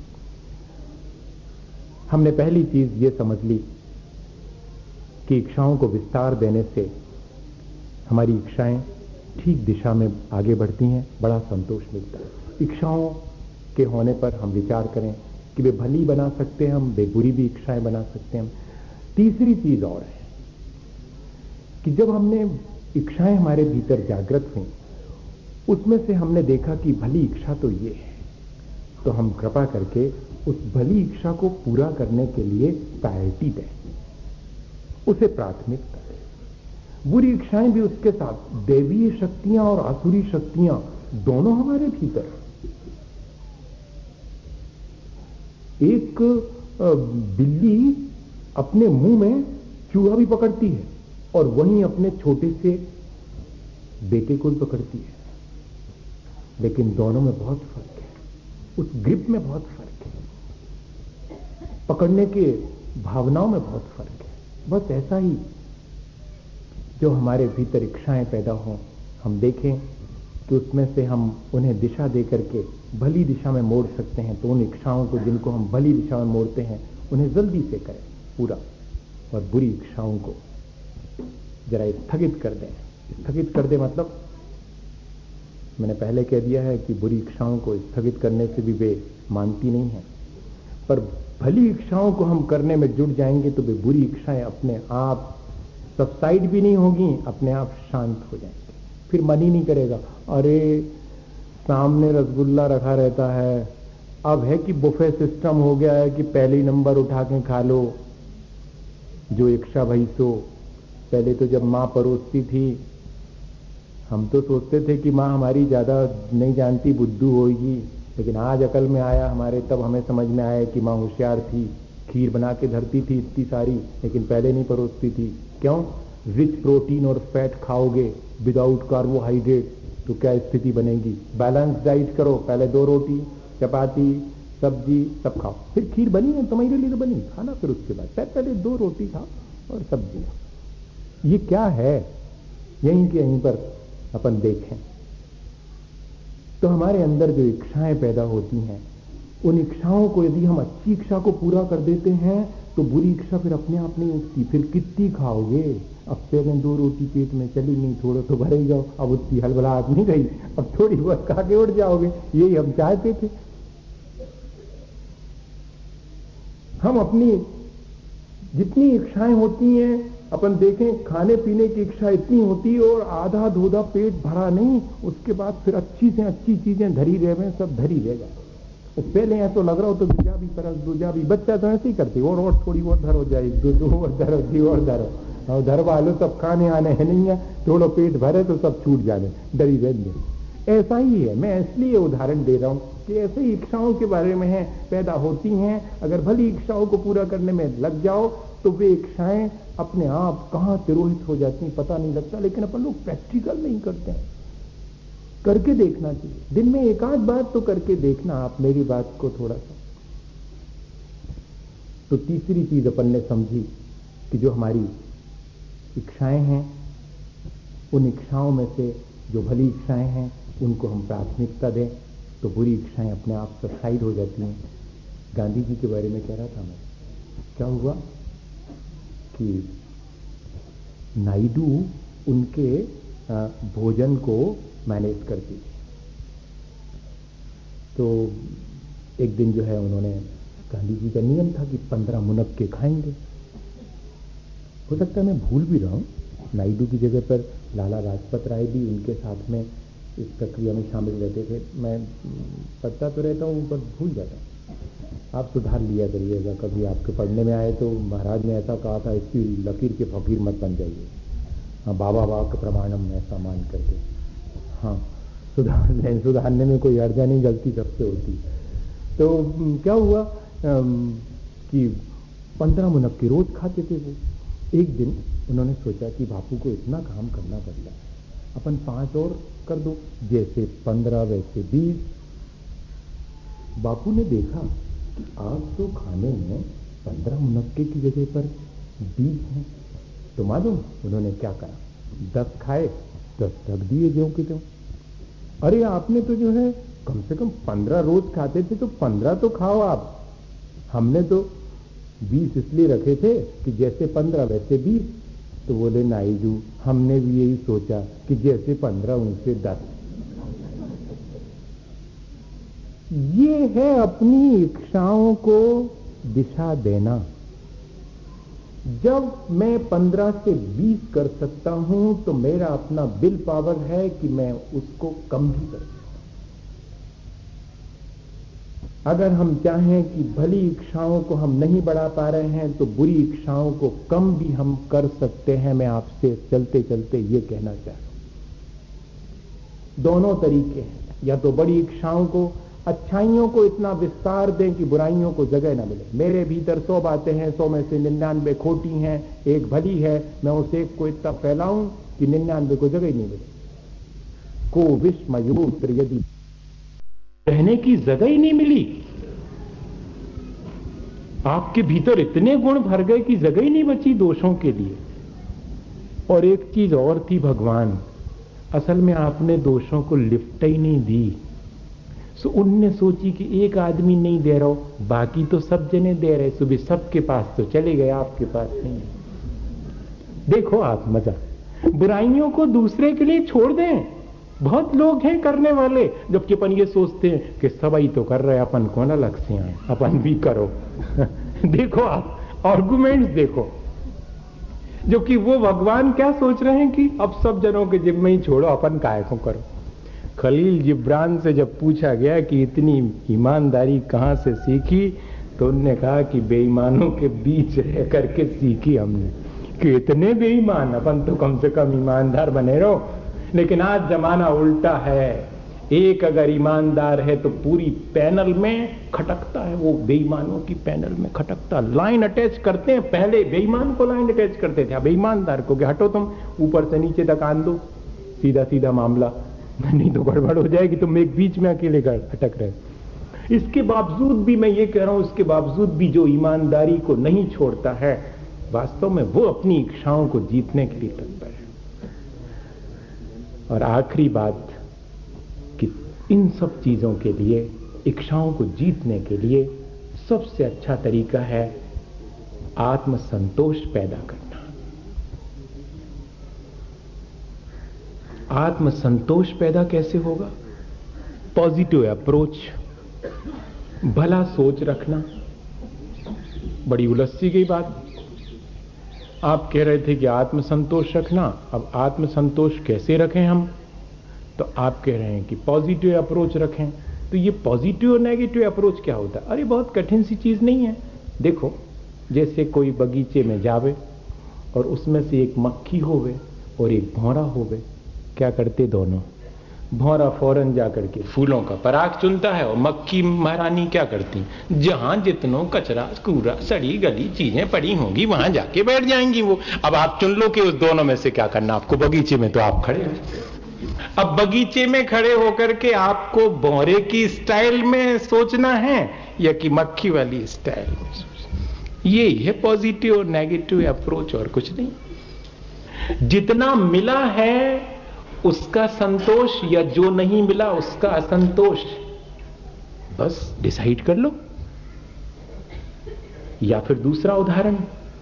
हमने पहली चीज ये समझ ली कि इच्छाओं को विस्तार देने से हमारी इच्छाएं ठीक दिशा में आगे बढ़ती हैं, बड़ा संतोष मिलता है। इच्छाओं के होने पर हम विचार करें कि वे भली बना सकते हैं हम, वे बुरी भी इच्छाएं बना सकते हैं हम। तीसरी चीज और है कि जब हमने इच्छाएं हमारे भीतर जागृत हुई, उसमें से हमने देखा कि भली इच्छा तो ये है, तो हम कृपा करके उस भली इच्छा को पूरा करने के लिए प्रायोरिटी दें, उसे प्राथमिकता दें। बुरी इच्छाएं भी उसके साथ, दैवीय शक्तियां और आसुरी शक्तियां दोनों हमारे भीतर। एक बिल्ली अपने मुंह में चूहा भी पकड़ती है, और वहीं अपने छोटे से बेटे को भी पकड़ती है, लेकिन दोनों में बहुत फर्क है, उस ग्रिप में बहुत फर्क है, पकड़ने के भावनाओं में बहुत फर्क है। बस ऐसा ही जो हमारे भीतर इच्छाएं पैदा हों, हम देखें कि उसमें से हम उन्हें दिशा देकर के भली दिशा में मोड़ सकते हैं, तो उन इच्छाओं को जिनको हम भली दिशा में मोड़ते हैं उन्हें जल्दी से करें पूरा, और बुरी इच्छाओं को जरा स्थगित कर दें। स्थगित कर दें मतलब, मैंने पहले कह दिया है कि बुरी इच्छाओं को स्थगित करने से भी वे मानती नहीं है, पर भली इच्छाओं को हम करने में जुट जाएंगे तो वे बुरी इच्छाएं अपने आप सबसाइड भी नहीं होगी, अपने आप शांत हो जाएंगे। फिर मन ही नहीं करेगा, अरे सामने रसगुल्ला रखा रहता है, अब है कि बुफे सिस्टम हो गया है कि पहले ही नंबर उठा के खा लो, जो इच्छा भई सो। पहले तो जब मां परोसती थी, हम तो सोचते थे कि मां हमारी ज्यादा नहीं जानती, बुद्धू होगी, लेकिन आज अकल में आया हमारे, तब हमें समझ में आया कि मां होशियार थी, खीर बना के धरती थी इतनी सारी, लेकिन पहले नहीं परोसती थी। क्यों? रिच प्रोटीन और फैट खाओगे विदाउट कार्बोहाइड्रेट तो क्या स्थिति बनेगी। बैलेंस डाइट करो, पहले 2 रोटी चपाती सब्जी सब खाओ, फिर खीर बनी है तुम्हारे लिए तो बनी, खाना फिर उसके बाद, पहले 2 रोटी खाओ और सब्जी। ये क्या है? यहीं के यहीं पर अपन देखें तो हमारे अंदर जो इच्छाएं पैदा होती हैं, उन इच्छाओं को यदि हम अच्छी इच्छा को पूरा कर देते हैं तो बुरी इच्छा फिर अपने आप नहीं उठती। फिर कितनी खाओगे? अब पहले 2 रोटी पेट में चली नहीं, थोड़ा तो भरे जाओ, अब उतनी हलबलाहट नहीं रही, अब थोड़ी बहुत खा के उठ जाओगे। यही हम चाहते थे। हम अपनी जितनी इच्छाएं होती हैं, अपन देखें खाने पीने की इच्छा इतनी होती है और आधा धोधा पेट भरा नहीं, उसके बाद फिर अच्छी से अच्छी चीजें धरी रहे, सब धरी रह जाए। पहले ऐसा लग रहा हो तो दूजा भी तरस, दूजा भी, बच्चा तो ऐसे ही करते, और थोड़ी और धरो जाए, दो और धरो, जी और धरो, और धरवा लो, सब खाने आने हैं नहीं है, थोड़ा पेट भरे तो सब छूट जाने, डरी रहने। ऐसा ही है, मैं इसलिए उदाहरण दे रहा हूं कि ऐसे ही इच्छाओं के बारे में है, पैदा होती हैं। अगर भली इच्छाओं को पूरा करने में लग जाओ तो वे इच्छाएं अपने आप कहां तिरोहित हो जाती हैं पता नहीं लगता, लेकिन अपन लोग प्रैक्टिकल नहीं करते हैं। करके देखना चाहिए, दिन में 1 आध बार तो करके देखना आप, मेरी बात को थोड़ा सा तो तीसरी चीज अपन ने समझी कि जो हमारी इच्छाएं हैं, उन इच्छाओं में से जो भली इच्छाएं हैं उनको हम प्राथमिकता दें तो बुरी इच्छाएं अपने आप सबसाइड हो जाती हैं। गांधी जी के बारे में कह रहा था मैं, क्या हुआ कि नायडू उनके भोजन को मैनेज करती थी। तो एक दिन जो है उन्होंने, गांधी जी का नियम था कि 15 मुनक्के खाएंगे। हो सकता है मैं भूल भी रहा हूं, नायडू की जगह पर लाला लाजपत राय भी उनके साथ में इस प्रक्रिया में शामिल रहते थे। मैं पढ़ता तो रहता हूं पर भूल जाता हूं। आप सुधार लिया करिएगा, कभी आपके पढ़ने में आए तो महाराज ने ऐसा कहा था, इसकी लकीर के फकीर मत बन जाइए। हाँ, बाबा वाक प्रमाणम ऐसा मान करके, हाँ सुधारने में कोई अर्जा नहीं, गलती सबसे होती। तो क्या हुआ कि 15 मुनक्के रोज खाते थे वो। एक दिन उन्होंने सोचा कि बापू को इतना काम करना पड़ता है, अपन 5 और कर दो, जैसे 15 वैसे 20। बापू ने देखा कि आज तो खाने में 15 मुनक्के की जगह पर 20 हैं। तो मालूम उन्होंने क्या करा, 10 खाए, 10 रख दिए ज्यों कि त्यों। अरे आपने तो जो है कम से कम 15 रोज खाते थे तो 15 तो खाओ आप, हमने तो 20 इसलिए रखे थे कि जैसे 15 वैसे 20। तो बोले नायडू, हमने भी यही सोचा कि जैसे 15 उनसे 10। ये है अपनी इच्छाओं को दिशा देना। जब मैं 15 से 20 कर सकता हूं तो मेरा अपना विल पावर है कि मैं उसको कम भी कर सकता हूं। अगर हम चाहें कि भली इच्छाओं को हम नहीं बढ़ा पा रहे हैं तो बुरी इच्छाओं को कम भी हम कर सकते हैं। मैं आपसे चलते चलते ये कहना चाह रहा हूं, दोनों तरीके हैं। या तो बड़ी इच्छाओं को, अच्छाइयों को इतना विस्तार दें कि बुराइयों को जगह न मिले। मेरे भीतर 100 बातें हैं, 100 में से 99 खोटी हैं, एक भली है, मैं उस एक को इतना फैलाऊं कि 99 को जगह ही नहीं मिले। को विस्मयोत्र, यदि रहने की जगह ही नहीं मिली, आपके भीतर इतने गुण भर गए कि जगह ही नहीं बची दोषों के लिए। और एक चीज और थी भगवान, असल में आपने दोषों को लिफ्ट ही नहीं दी। सो उनने सोची कि एक आदमी नहीं दे रहा हो, बाकी तो सब जने दे रहे, सुबह सबके पास तो चले गए, आपके पास नहीं। देखो आप मजा, बुराइयों को दूसरे के लिए छोड़ दें। बहुत लोग हैं करने वाले, जबकि अपन ये सोचते हैं कि सभी तो कर रहे, अपन कौन अलग से आए, अपन भी करो। देखो आप आर्गुमेंट्स देखो, जो कि वो भगवान क्या सोच रहे हैं कि अब सब जनों के जिम्मे ही छोड़ो, अपन काय को करो। खलील जिब्रान से जब पूछा गया कि इतनी ईमानदारी कहां से सीखी, तो उन्होंने कहा कि बेईमानों के बीच रह करके सीखी हमने, कि इतने बेईमान, अपन तो कम से कम ईमानदार बने रहो। लेकिन आज जमाना उल्टा है, एक अगर ईमानदार है तो पूरी पैनल में खटकता है, वो बेईमानों की पैनल में खटकता। लाइन अटैच करते हैं, पहले बेईमान को लाइन अटैच करते थे, अब ईमानदार को हटो तुम ऊपर से नीचे तक आन दो, सीधा सीधा मामला, नहीं तो गड़बड़ हो जाएगी, तुम एक बीच में अकेले अटक रहे। इसके बावजूद भी मैं ये कह रहा हूं, इसके बावजूद भी जो ईमानदारी को नहीं छोड़ता है, वास्तव में वो अपनी इच्छाओं को जीतने के लिए तत्पर है। और आखिरी बात कि इन सब चीजों के लिए, इच्छाओं को जीतने के लिए सबसे अच्छा तरीका है आत्मसंतोष पैदा करना। आत्मसंतोष पैदा कैसे होगा? पॉजिटिव अप्रोच, भला सोच रखना। बड़ी उलझी गई बात। आप कह रहे थे कि आत्मसंतोष रखना, अब आत्मसंतोष कैसे रखें हम? तो आप कह रहे हैं कि पॉजिटिव अप्रोच रखें। तो ये पॉजिटिव और नेगेटिव अप्रोच क्या होता है? अरे बहुत कठिन सी चीज नहीं है। देखो, जैसे कोई बगीचे में जावे और उसमें से एक मक्खी होवे और एक भौरा होवे, क्या करते दोनों? भौरा फौरन जाकर के फूलों का पराग चुनता है और मक्खी महारानी क्या करती, जहां जितनों कचरा कूड़ा सड़ी गली चीजें पड़ी होंगी वहां जाके बैठ जाएंगी वो। अब आप चुन लो कि उस दोनों में से क्या करना आपको। बगीचे में तो आप खड़े हो। अब बगीचे में खड़े होकर के आपको भौरे की स्टाइल में सोचना है या कि मक्खी वाली स्टाइल में सोचना? ये है पॉजिटिव और नेगेटिव अप्रोच, और कुछ नहीं। जितना मिला है उसका संतोष, या जो नहीं मिला उसका असंतोष, बस डिसाइड कर लो। या फिर दूसरा उदाहरण,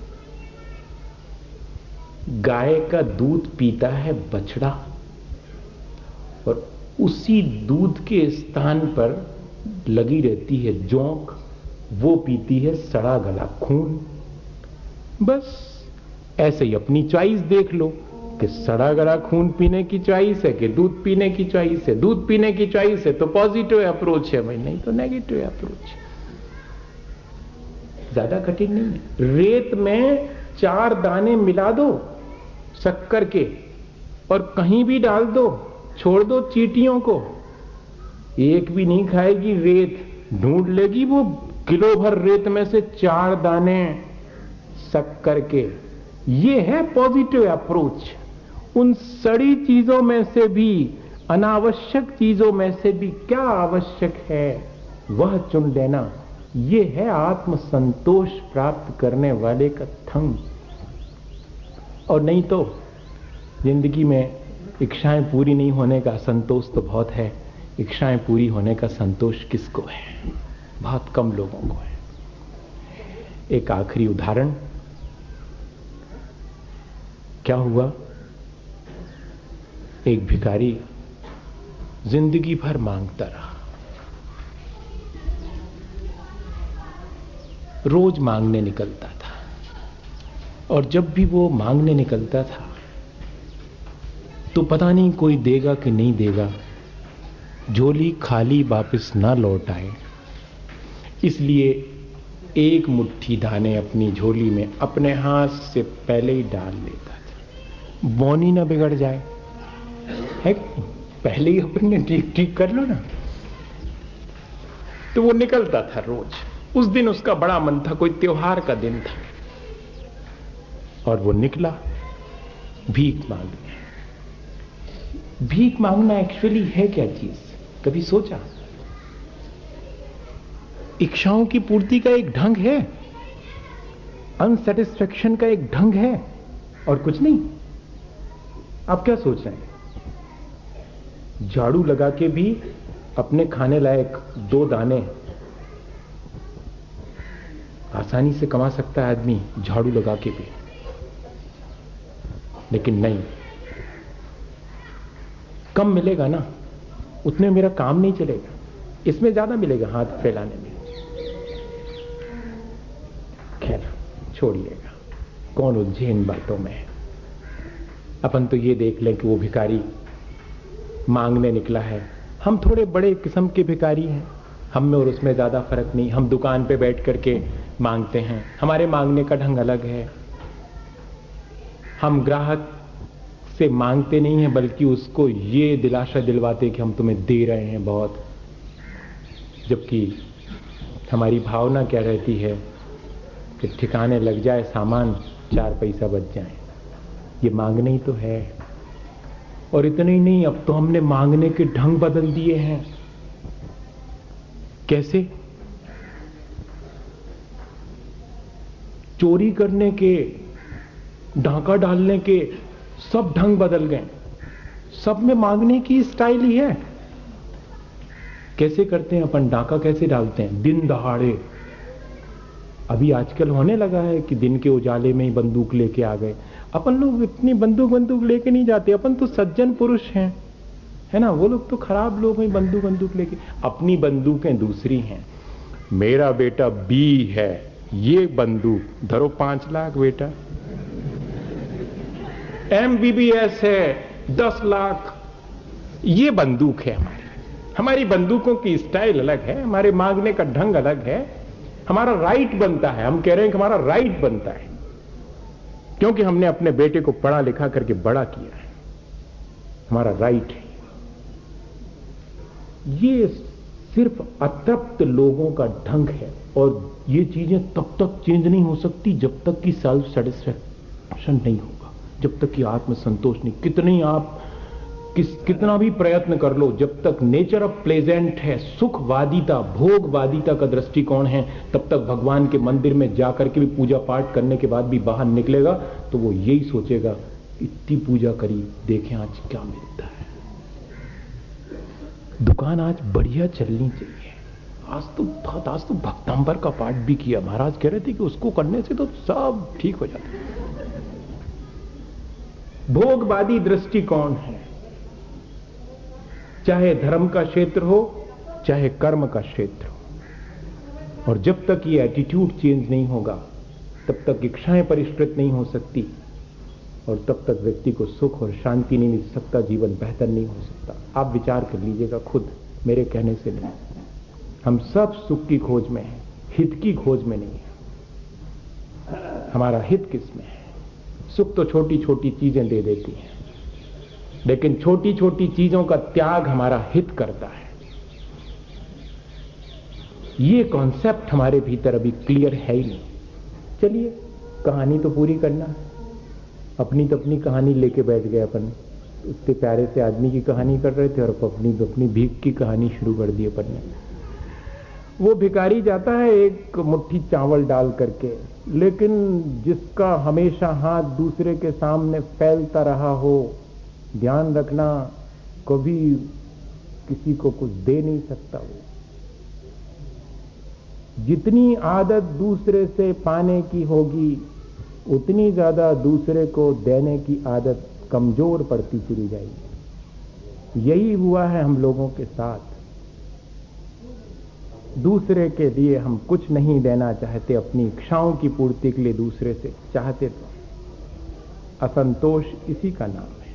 गाय का दूध पीता है बछड़ा, और उसी दूध के स्थान पर लगी रहती है जोंक, वो पीती है सड़ा गला खून। बस ऐसे ही अपनी चॉइस देख लो कि सड़ा गला खून पीने की चॉइस है कि दूध पीने की चॉइस है। दूध पीने की चॉइस है तो पॉजिटिव अप्रोच है भाई, नहीं तो नेगेटिव अप्रोच। ज्यादा कठिन नहीं है। रेत में 4 दाने मिला दो शक्कर के और कहीं भी डाल दो, छोड़ दो चींटियों को, एक भी नहीं खाएगी रेत। ढूंढ लेगी वो किलो भर रेत में से 4 दाने शक्कर के। ये है पॉजिटिव अप्रोच। उन सड़ी चीजों में से भी, अनावश्यक चीजों में से भी क्या आवश्यक है वह चुन लेना। ये है आत्म संतोष प्राप्त करने वाले का थंग। और नहीं तो जिंदगी में इच्छाएं पूरी नहीं होने का संतोष तो बहुत है, इच्छाएं पूरी होने का संतोष किसको है? बहुत कम लोगों को है। एक आखिरी उदाहरण, क्या हुआ, एक भिखारी जिंदगी भर मांगता रहा, रोज मांगने निकलता था, और जब भी वो मांगने निकलता था तो पता नहीं कोई देगा कि नहीं देगा, झोली खाली वापस ना लौट आए, इसलिए एक मुट्ठी दाने अपनी झोली में अपने हाथ से पहले ही डाल लेता था, बोनी ना बिगड़ जाए, है पहले ही अपने ठीक कर लो ना। तो वो निकलता था रोज। उस दिन उसका बड़ा मन था, कोई त्योहार का दिन था, और वो निकला भीख मांगने। भीख मांगना एक्चुअली है क्या चीज, कभी सोचा? इच्छाओं की पूर्ति का एक ढंग है, अनसेटिस्फैक्शन का एक ढंग है, और कुछ नहीं। आप क्या सोच रहे हैं? झाड़ू लगा के भी अपने खाने लायक 2 दाने आसानी से कमा सकता है आदमी, झाड़ू लगा के भी। लेकिन नहीं, कम मिलेगा ना, उतने मेरा काम नहीं चलेगा, इसमें ज्यादा मिलेगा हाथ फैलाने में। खैर छोड़िएगा, कौन उलझे इन बातों में। अपन तो ये देख लें कि वो भिखारी मांगने निकला है। हम थोड़े बड़े किस्म के भिखारी हैं, हम में और उसमें ज्यादा फर्क नहीं। हम दुकान पे बैठ करके मांगते हैं, हमारे मांगने का ढंग अलग है। हम ग्राहक से मांगते नहीं हैं, बल्कि उसको ये दिलासा दिलवाते कि हम तुम्हें दे रहे हैं बहुत, जबकि हमारी भावना क्या रहती है कि ठिकाने लग जाए सामान, 4 पैसा बच जाए। ये मांगने ही तो है। और इतना ही नहीं, अब तो हमने मांगने के ढंग बदल दिए हैं। कैसे? चोरी करने के, डाका डालने के सब ढंग बदल गए, सब में मांगने की स्टाइल ही है। कैसे करते हैं अपन डाका, कैसे डालते हैं? दिन दहाड़े। अभी आजकल होने लगा है कि दिन के उजाले में ही बंदूक लेके आ गए। अपन लोग इतनी बंदूक लेके नहीं जाते, अपन तो सज्जन पुरुष हैं, है ना। वो लोग तो खराब लोग हैं, बंदूक लेके। अपनी बंदूकें दूसरी हैं। मेरा बेटा बी है, ये बंदूक धरो 5 लाख बेटा। MBBS है 10 लाख, ये बंदूक है हमारी। हमारी बंदूकों की स्टाइल अलग है, हमारे मांगने का ढंग अलग है। हमारा राइट बनता है, हम कह रहे हैं कि हमारा राइट बनता है, क्योंकि हमने अपने बेटे को पढ़ा लिखा करके बड़ा किया है, हमारा राइट है। ये सिर्फ अतृप्त लोगों का ढंग है, और ये चीजें तब तक चेंज नहीं हो सकती जब तक कि सेल्फ सेटिस्फैक्शन नहीं होगा, जब तक कि आत्म संतोष नहीं। कितना भी प्रयत्न कर लो, जब तक नेचर ऑफ प्लेजेंट है, सुखवादिता, भोगवादिता का दृष्टिकोण है, तब तक भगवान के मंदिर में जाकर के भी पूजा पाठ करने के बाद भी बाहर निकलेगा तो वो यही सोचेगा, इतनी पूजा करी, देखें आज क्या मिलता है। दुकान आज बढ़िया चलनी चाहिए। आज तो भक्तांबर का पाठ भी किया, महाराज कह रहे थे कि उसको करने से तो सब ठीक हो जाता है। भोगवादी दृष्टिकोण है, चाहे धर्म का क्षेत्र हो, चाहे कर्म का क्षेत्र हो। और जब तक ये एटीट्यूड चेंज नहीं होगा, तब तक इच्छाएं परिष्कृत नहीं हो सकती, और तब तक व्यक्ति को सुख और शांति नहीं मिल सकता, जीवन बेहतर नहीं हो सकता। आप विचार कर लीजिएगा खुद, मेरे कहने से नहीं। हम सब सुख की खोज में हैं, हित की खोज में नहीं है। हमारा हित किसमें है? सुख तो छोटी छोटी चीजें दे देती हैं, लेकिन छोटी छोटी चीजों का त्याग हमारा हित करता है। ये कॉन्सेप्ट हमारे भीतर अभी क्लियर है ही नहीं। चलिए, कहानी तो पूरी करना है। अपनी तो अपनी कहानी लेके बैठ गए अपन, उतने प्यारे से आदमी की कहानी कर रहे थे और अपनी भीख की कहानी शुरू कर दी अपन ने। वो भिखारी जाता है एक मुट्ठी चावल डाल करके, लेकिन जिसका हमेशा हाथ दूसरे के सामने फैलता रहा हो, ध्यान रखना, कभी किसी को कुछ दे नहीं सकता। वो जितनी आदत दूसरे से पाने की होगी, उतनी ज्यादा दूसरे को देने की आदत कमजोर पड़ती चली जाएगी। यही हुआ है हम लोगों के साथ। दूसरे के लिए हम कुछ नहीं देना चाहते, अपनी इच्छाओं की पूर्ति के लिए दूसरे से चाहते तो असंतोष इसी का नाम है।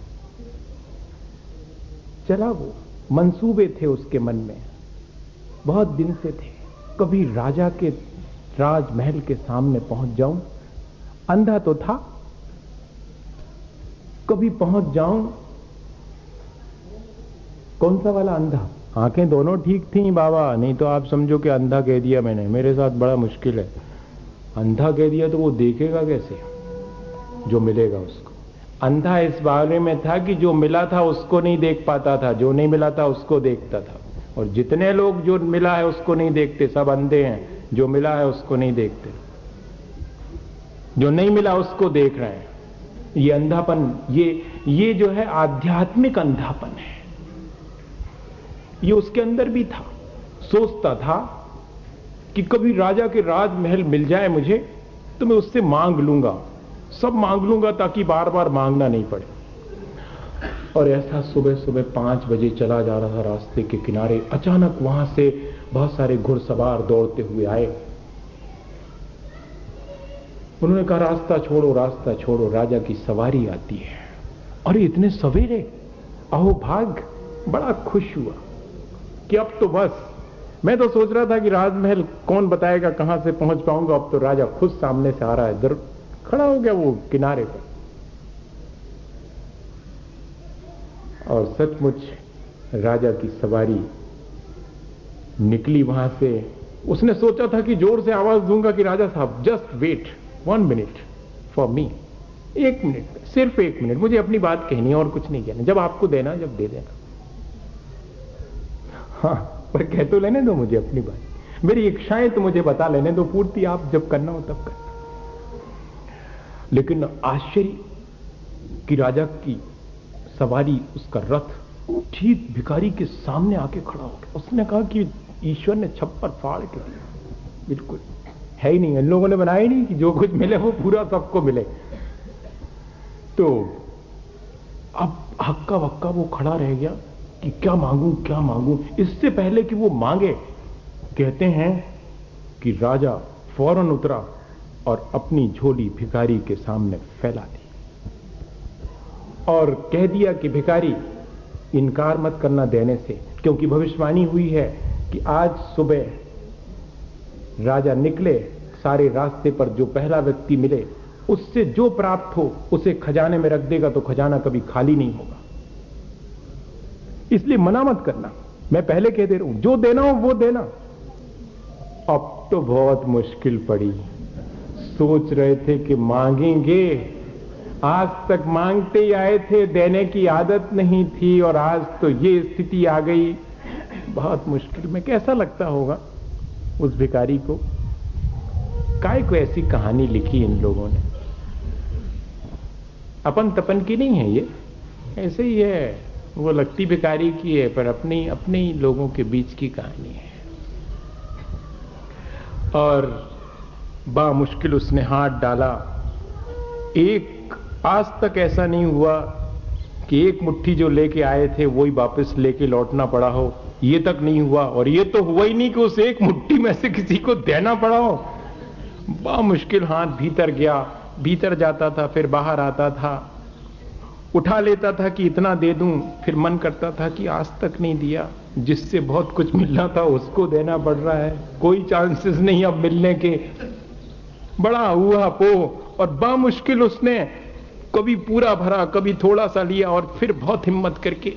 चला वो मंसूबे थे उसके मन में, बहुत दिन से थे, कभी राजा के राजमहल के सामने पहुंच जाऊं, अंधा तो था, कभी पहुंच जाऊं। कौन सा वाला अंधा? आंखें दोनों ठीक थी बाबा, नहीं तो आप समझो कि अंधा कह दिया मैंने, मेरे साथ बड़ा मुश्किल है। अंधा कह दिया तो वो देखेगा कैसे जो मिलेगा उसको? अंधा इस बारे में था कि जो मिला था उसको नहीं देख पाता था, जो नहीं मिला था उसको देखता था। और जितने लोग जो मिला है उसको नहीं देखते, सब अंधे हैं, जो मिला है उसको नहीं देखते, जो नहीं मिला उसको देख रहे हैं। ये अंधापन, ये जो है आध्यात्मिक अंधापन है। ये उसके अंदर भी था। सोचता था कि कभी राजा के राजमहल मिल जाए मुझे तो मैं उससे मांग लूंगा, सब मांग लूंगा, ताकि बार बार मांगना नहीं पड़े। और ऐसा सुबह सुबह 5 बजे चला जा रहा था रास्ते के किनारे, अचानक वहां से बहुत सारे घुड़सवार दौड़ते हुए आए। उन्होंने कहा, रास्ता छोड़ो, रास्ता छोड़ो, राजा की सवारी आती है। अरे इतने सवेरे, अहो भाग! बड़ा खुश हुआ कि अब तो बस, मैं तो सोच रहा था कि राजमहल कौन बताएगा कहां से पहुंच पाऊंगा, अब तो राजा खुद सामने से आ रहा है। इधर खड़ा हो गया वो किनारे पर, और सचमुच राजा की सवारी निकली वहां से। उसने सोचा था कि जोर से आवाज दूंगा कि राजा साहब, just wait 1 minute for me, 1 minute, सिर्फ 1 मिनट, मुझे अपनी बात कहनी है और कुछ नहीं कहना, जब आपको देना जब दे देना। हाँ, पर कह तो लेने दो मुझे अपनी बात, मेरी इच्छाएं तो मुझे बता लेने दो, पूर्ति आप जब करना हो तब करना। लेकिन आश्चर्य कि राजा की सवारी, उसका रथ ठीक भिखारी के सामने आके खड़ा हो गया। उसने कहा कि ईश्वर ने छप्पर फाड़ के दिया, बिल्कुल है ही नहीं, इन लोगों ने बनाया ही नहीं कि जो कुछ मिले वो पूरा सबको मिले। तो अब हक्का बक्का वो खड़ा रह गया कि क्या मांगूं क्या मांगूं। इससे पहले कि वो मांगे, कहते हैं कि राजा फौरन उतरा और अपनी झोली भिखारी के सामने फैला दी और कह दिया कि भिखारी, इनकार मत करना देने से, क्योंकि भविष्यवाणी हुई है कि आज सुबह राजा निकले, सारे रास्ते पर जो पहला व्यक्ति मिले उससे जो प्राप्त हो उसे खजाने में रख देगा, तो खजाना कभी खाली नहीं होगा। इसलिए मना मत करना, मैं पहले कह दे रहा हूं, जो देना हो वो देना। अब तो बहुत मुश्किल पड़ी, सोच रहे थे कि मांगेंगे, आज तक मांगते ही आए थे, देने की आदत नहीं थी, और आज तो ये स्थिति आ गई। बहुत मुश्किल में। कैसा लगता होगा उस भिखारी को? काय को ऐसी कहानी लिखी इन लोगों ने? अपन तपन की नहीं है ये, ऐसे ही है। वो लगती भिखारी की है, पर अपने अपने ही लोगों के बीच की कहानी है। और बा मुश्किल उसने हाथ डाला। एक आज तक ऐसा नहीं हुआ कि एक मुट्ठी जो लेके आए थे वही वापस लेके लौटना पड़ा हो। ये तक नहीं हुआ, और ये तो हुआ ही नहीं कि उस एक मुट्ठी में से किसी को देना पड़ा हो। बा मुश्किल हाथ भीतर गया, भीतर जाता था, फिर बाहर आता था, उठा लेता था कि इतना दे दूं, फिर मन करता था कि आज तक नहीं दिया। जिससे बहुत कुछ मिलना था उसको देना पड़ रहा है, कोई चांसेस नहीं अब मिलने के। बड़ा हुआ पो, और बा मुश्किल उसने कभी पूरा भरा, कभी थोड़ा सा लिया, और फिर बहुत हिम्मत करके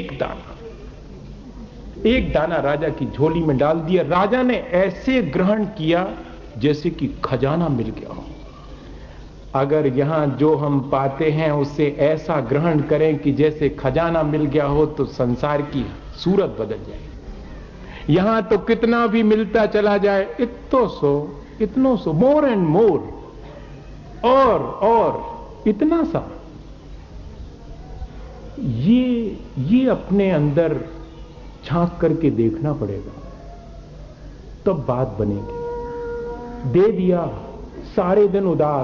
एक दाना राजा की झोली में डाल दिया। राजा ने ऐसे ग्रहण किया जैसे कि खजाना मिल गया हो। अगर यहां जो हम पाते हैं उसे ऐसा ग्रहण करें कि जैसे खजाना मिल गया हो, तो संसार की सूरत बदल जाए। यहां तो कितना भी मिलता चला जाए, इतनो सो, मोर एंड मोर, और इतना सा। ये अपने अंदर झांक करके देखना पड़ेगा, तब बात बनेगी। दे दिया, सारे दिन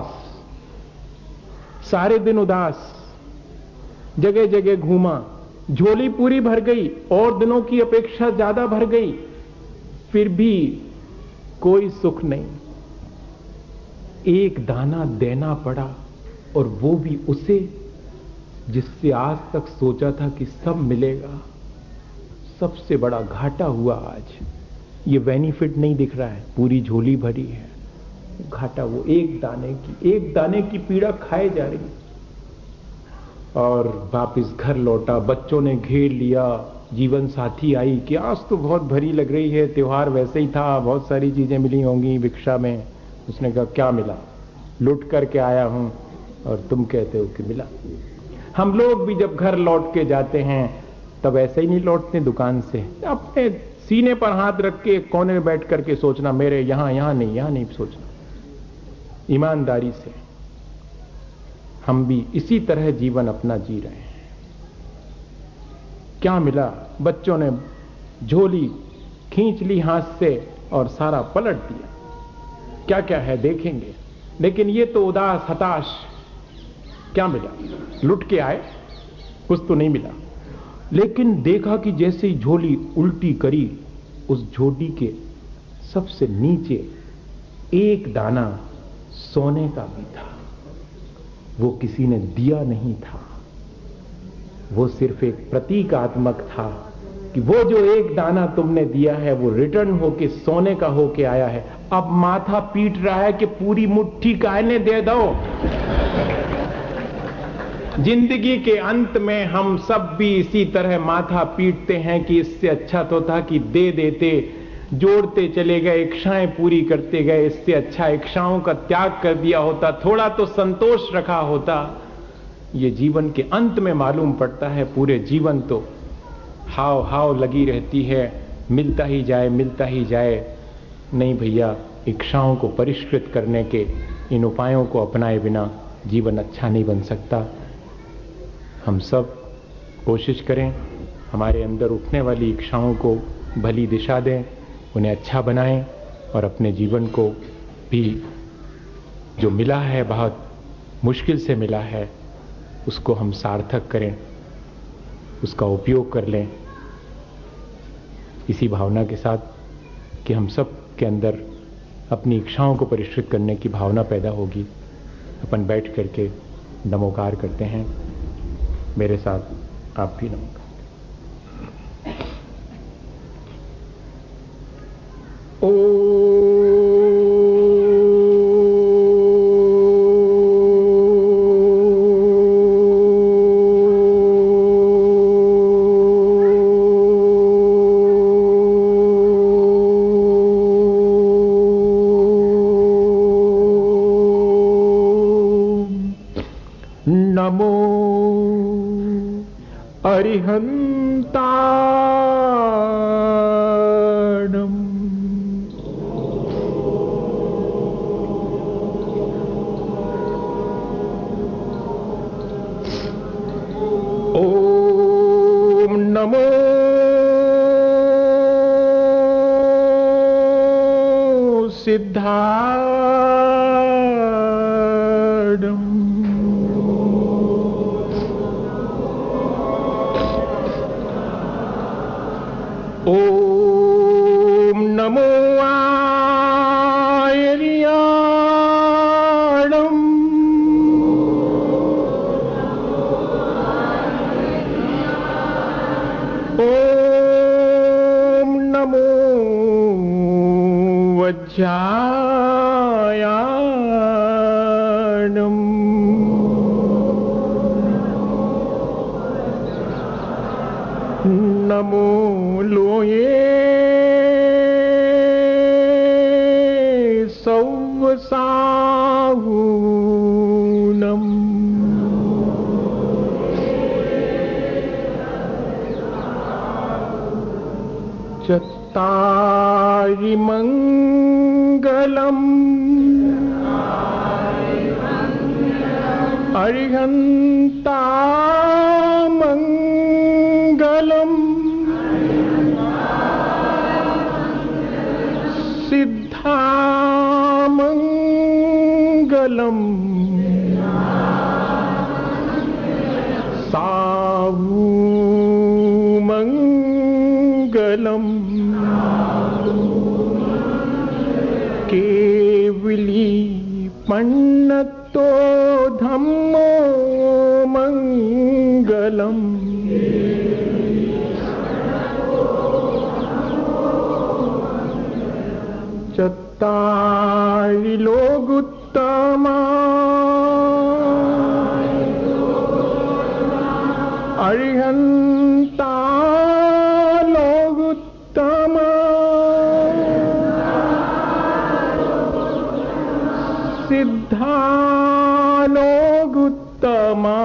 उदास, जगह जगह घूमा, झोली पूरी भर गई, और दिनों की अपेक्षा ज्यादा भर गई, फिर भी कोई सुख नहीं। एक दाना देना पड़ा, और वो भी उसे जिससे आज तक सोचा था कि सब मिलेगा। सबसे बड़ा घाटा हुआ आज। ये बेनिफिट नहीं दिख रहा है, पूरी झोली भरी है, घाटा वो एक दाने की पीड़ा खाए जा रही। और वापिस घर लौटा, बच्चों ने घेर लिया, जीवन साथी आई कि आज तो बहुत भरी लग रही है, त्योहार वैसे ही था, बहुत सारी चीजें मिली होंगी भिक्षा में। उसने कहा क्या मिला? लुट करके आया हूं, और तुम कहते हो कि मिला। हम लोग भी जब घर लौट के जाते हैं तब ऐसे ही नहीं लौटते दुकान से। अपने सीने पर हाथ रख के कोने में बैठ करके सोचना, मेरे यहां नहीं सोचना। ईमानदारी से हम भी इसी तरह जीवन अपना जी रहे हैं। क्या मिला? बच्चों ने झोली खींच ली हाथ से और सारा पलट दिया। क्या क्या है देखेंगे, लेकिन ये तो उदास हताश। क्या मिला? लुट के आए, कुछ तो नहीं मिला। लेकिन देखा कि जैसे ही झोली उल्टी करी, उस झोली के सबसे नीचे एक दाना सोने का भी था। वो किसी ने दिया नहीं था, वो सिर्फ एक प्रतीकात्मक था कि वो जो एक दाना तुमने दिया है वो रिटर्न होके सोने का होके आया है। अब माथा पीट रहा है कि पूरी मुट्ठी काहे दे दो। जिंदगी के अंत में हम सब भी इसी तरह माथा पीटते हैं कि इससे अच्छा तो था कि दे देते, जोड़ते चले गए, इच्छाएं पूरी करते गए। इससे अच्छा इच्छाओं का त्याग कर दिया होता, थोड़ा तो संतोष रखा होता। ये जीवन के अंत में मालूम पड़ता है, पूरे जीवन तो हाव हाव लगी रहती है, मिलता ही जाए। नहीं भैया, इच्छाओं को परिष्कृत करने के इन उपायों को अपनाए बिना जीवन अच्छा नहीं बन सकता। हम सब कोशिश करें, हमारे अंदर उठने वाली इच्छाओं को भली दिशा दें, उन्हें अच्छा बनाएं, और अपने जीवन को भी जो मिला है, बहुत मुश्किल से मिला है, उसको हम सार्थक करें, उसका उपयोग कर लें, इसी भावना के साथ कि हम सब के अंदर अपनी इच्छाओं को परिष्कृत करने की भावना पैदा होगी। अपन बैठ करके नमोकार करते हैं। मेरे साथ आप भी नमोकार। नमो अरिहंताणम्। ओम नमो सिद्धार्णम्। ओम नमो आर्याणम्। ओम नमो वज्रायाणम्। नमो लोये सौवसाहूनम्। चत्तारि मंगलम् अरिहंता मंगलम् सिद्धा मंगलम् साहू मंगलम् केवली पन्नतो धम्मो मंगलम्। चत्तारि लोगुत्तमा अरिहंता लोगुत्तमा सिद्धा लोगुत्तमा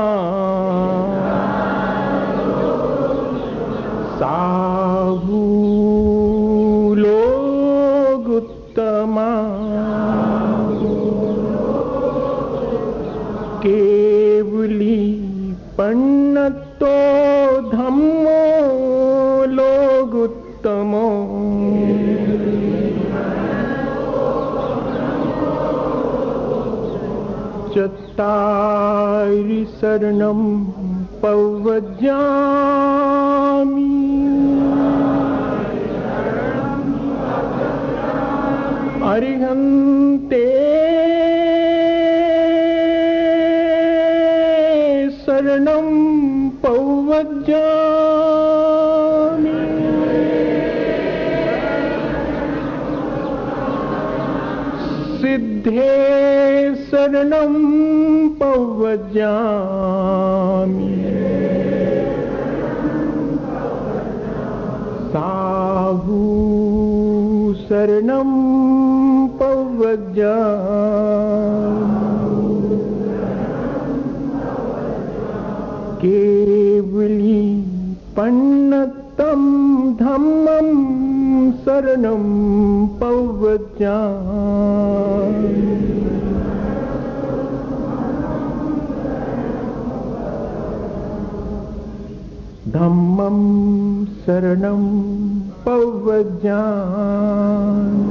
साहू लोगुत्तमा केवली पन्नतो धम्मो लोगुत्तमो चत्तारि शरणं पवज्जामि अरिहन्ते शरणं पवज्जामि। सिद्धे शरणं पवज्जामि साहू शरणं पवज्जामि केवली पन्नतं धम्मं शरणं पवज्जामि। धम्मं शरणं पवज्जामि।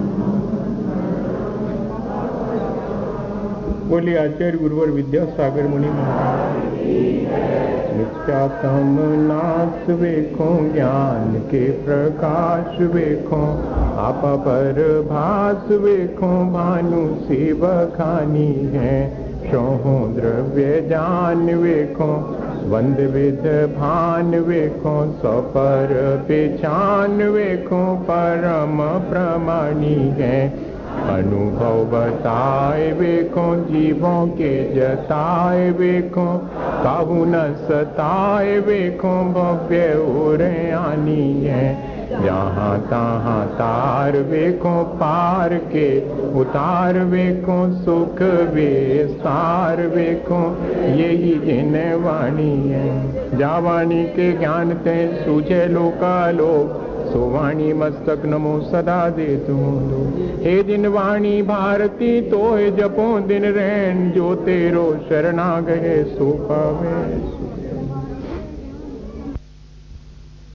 बोलिए आचार्य गुरुवर विद्यासागर मुनि महाराज। मिथ्यात्म नाश वेखो ज्ञान के प्रकाश वेखो आप पर भास वेखो भानु शिव खानी है शोहो द्रव्य जान वेखो वंद विध भान वेखो सौ पर पहचान वेखो परम प्रमाणी है अनुभव बताए वेखो जीवों के जताए वेखो काहू न सताए वेखो भव्य उर आनी है जहाँ तहाँ तार वेखो पार के उतार वेखो सुख विस्तार वेखो यही जिन वाणी है। जा वाणी के ज्ञान ते सूझे लोकालोक सो वाणी मस्तक नमो सदा दे दो। हे जिन वाणी भारती तोय जपो दिन रैन जो तेरो शरणा गए सो पावे।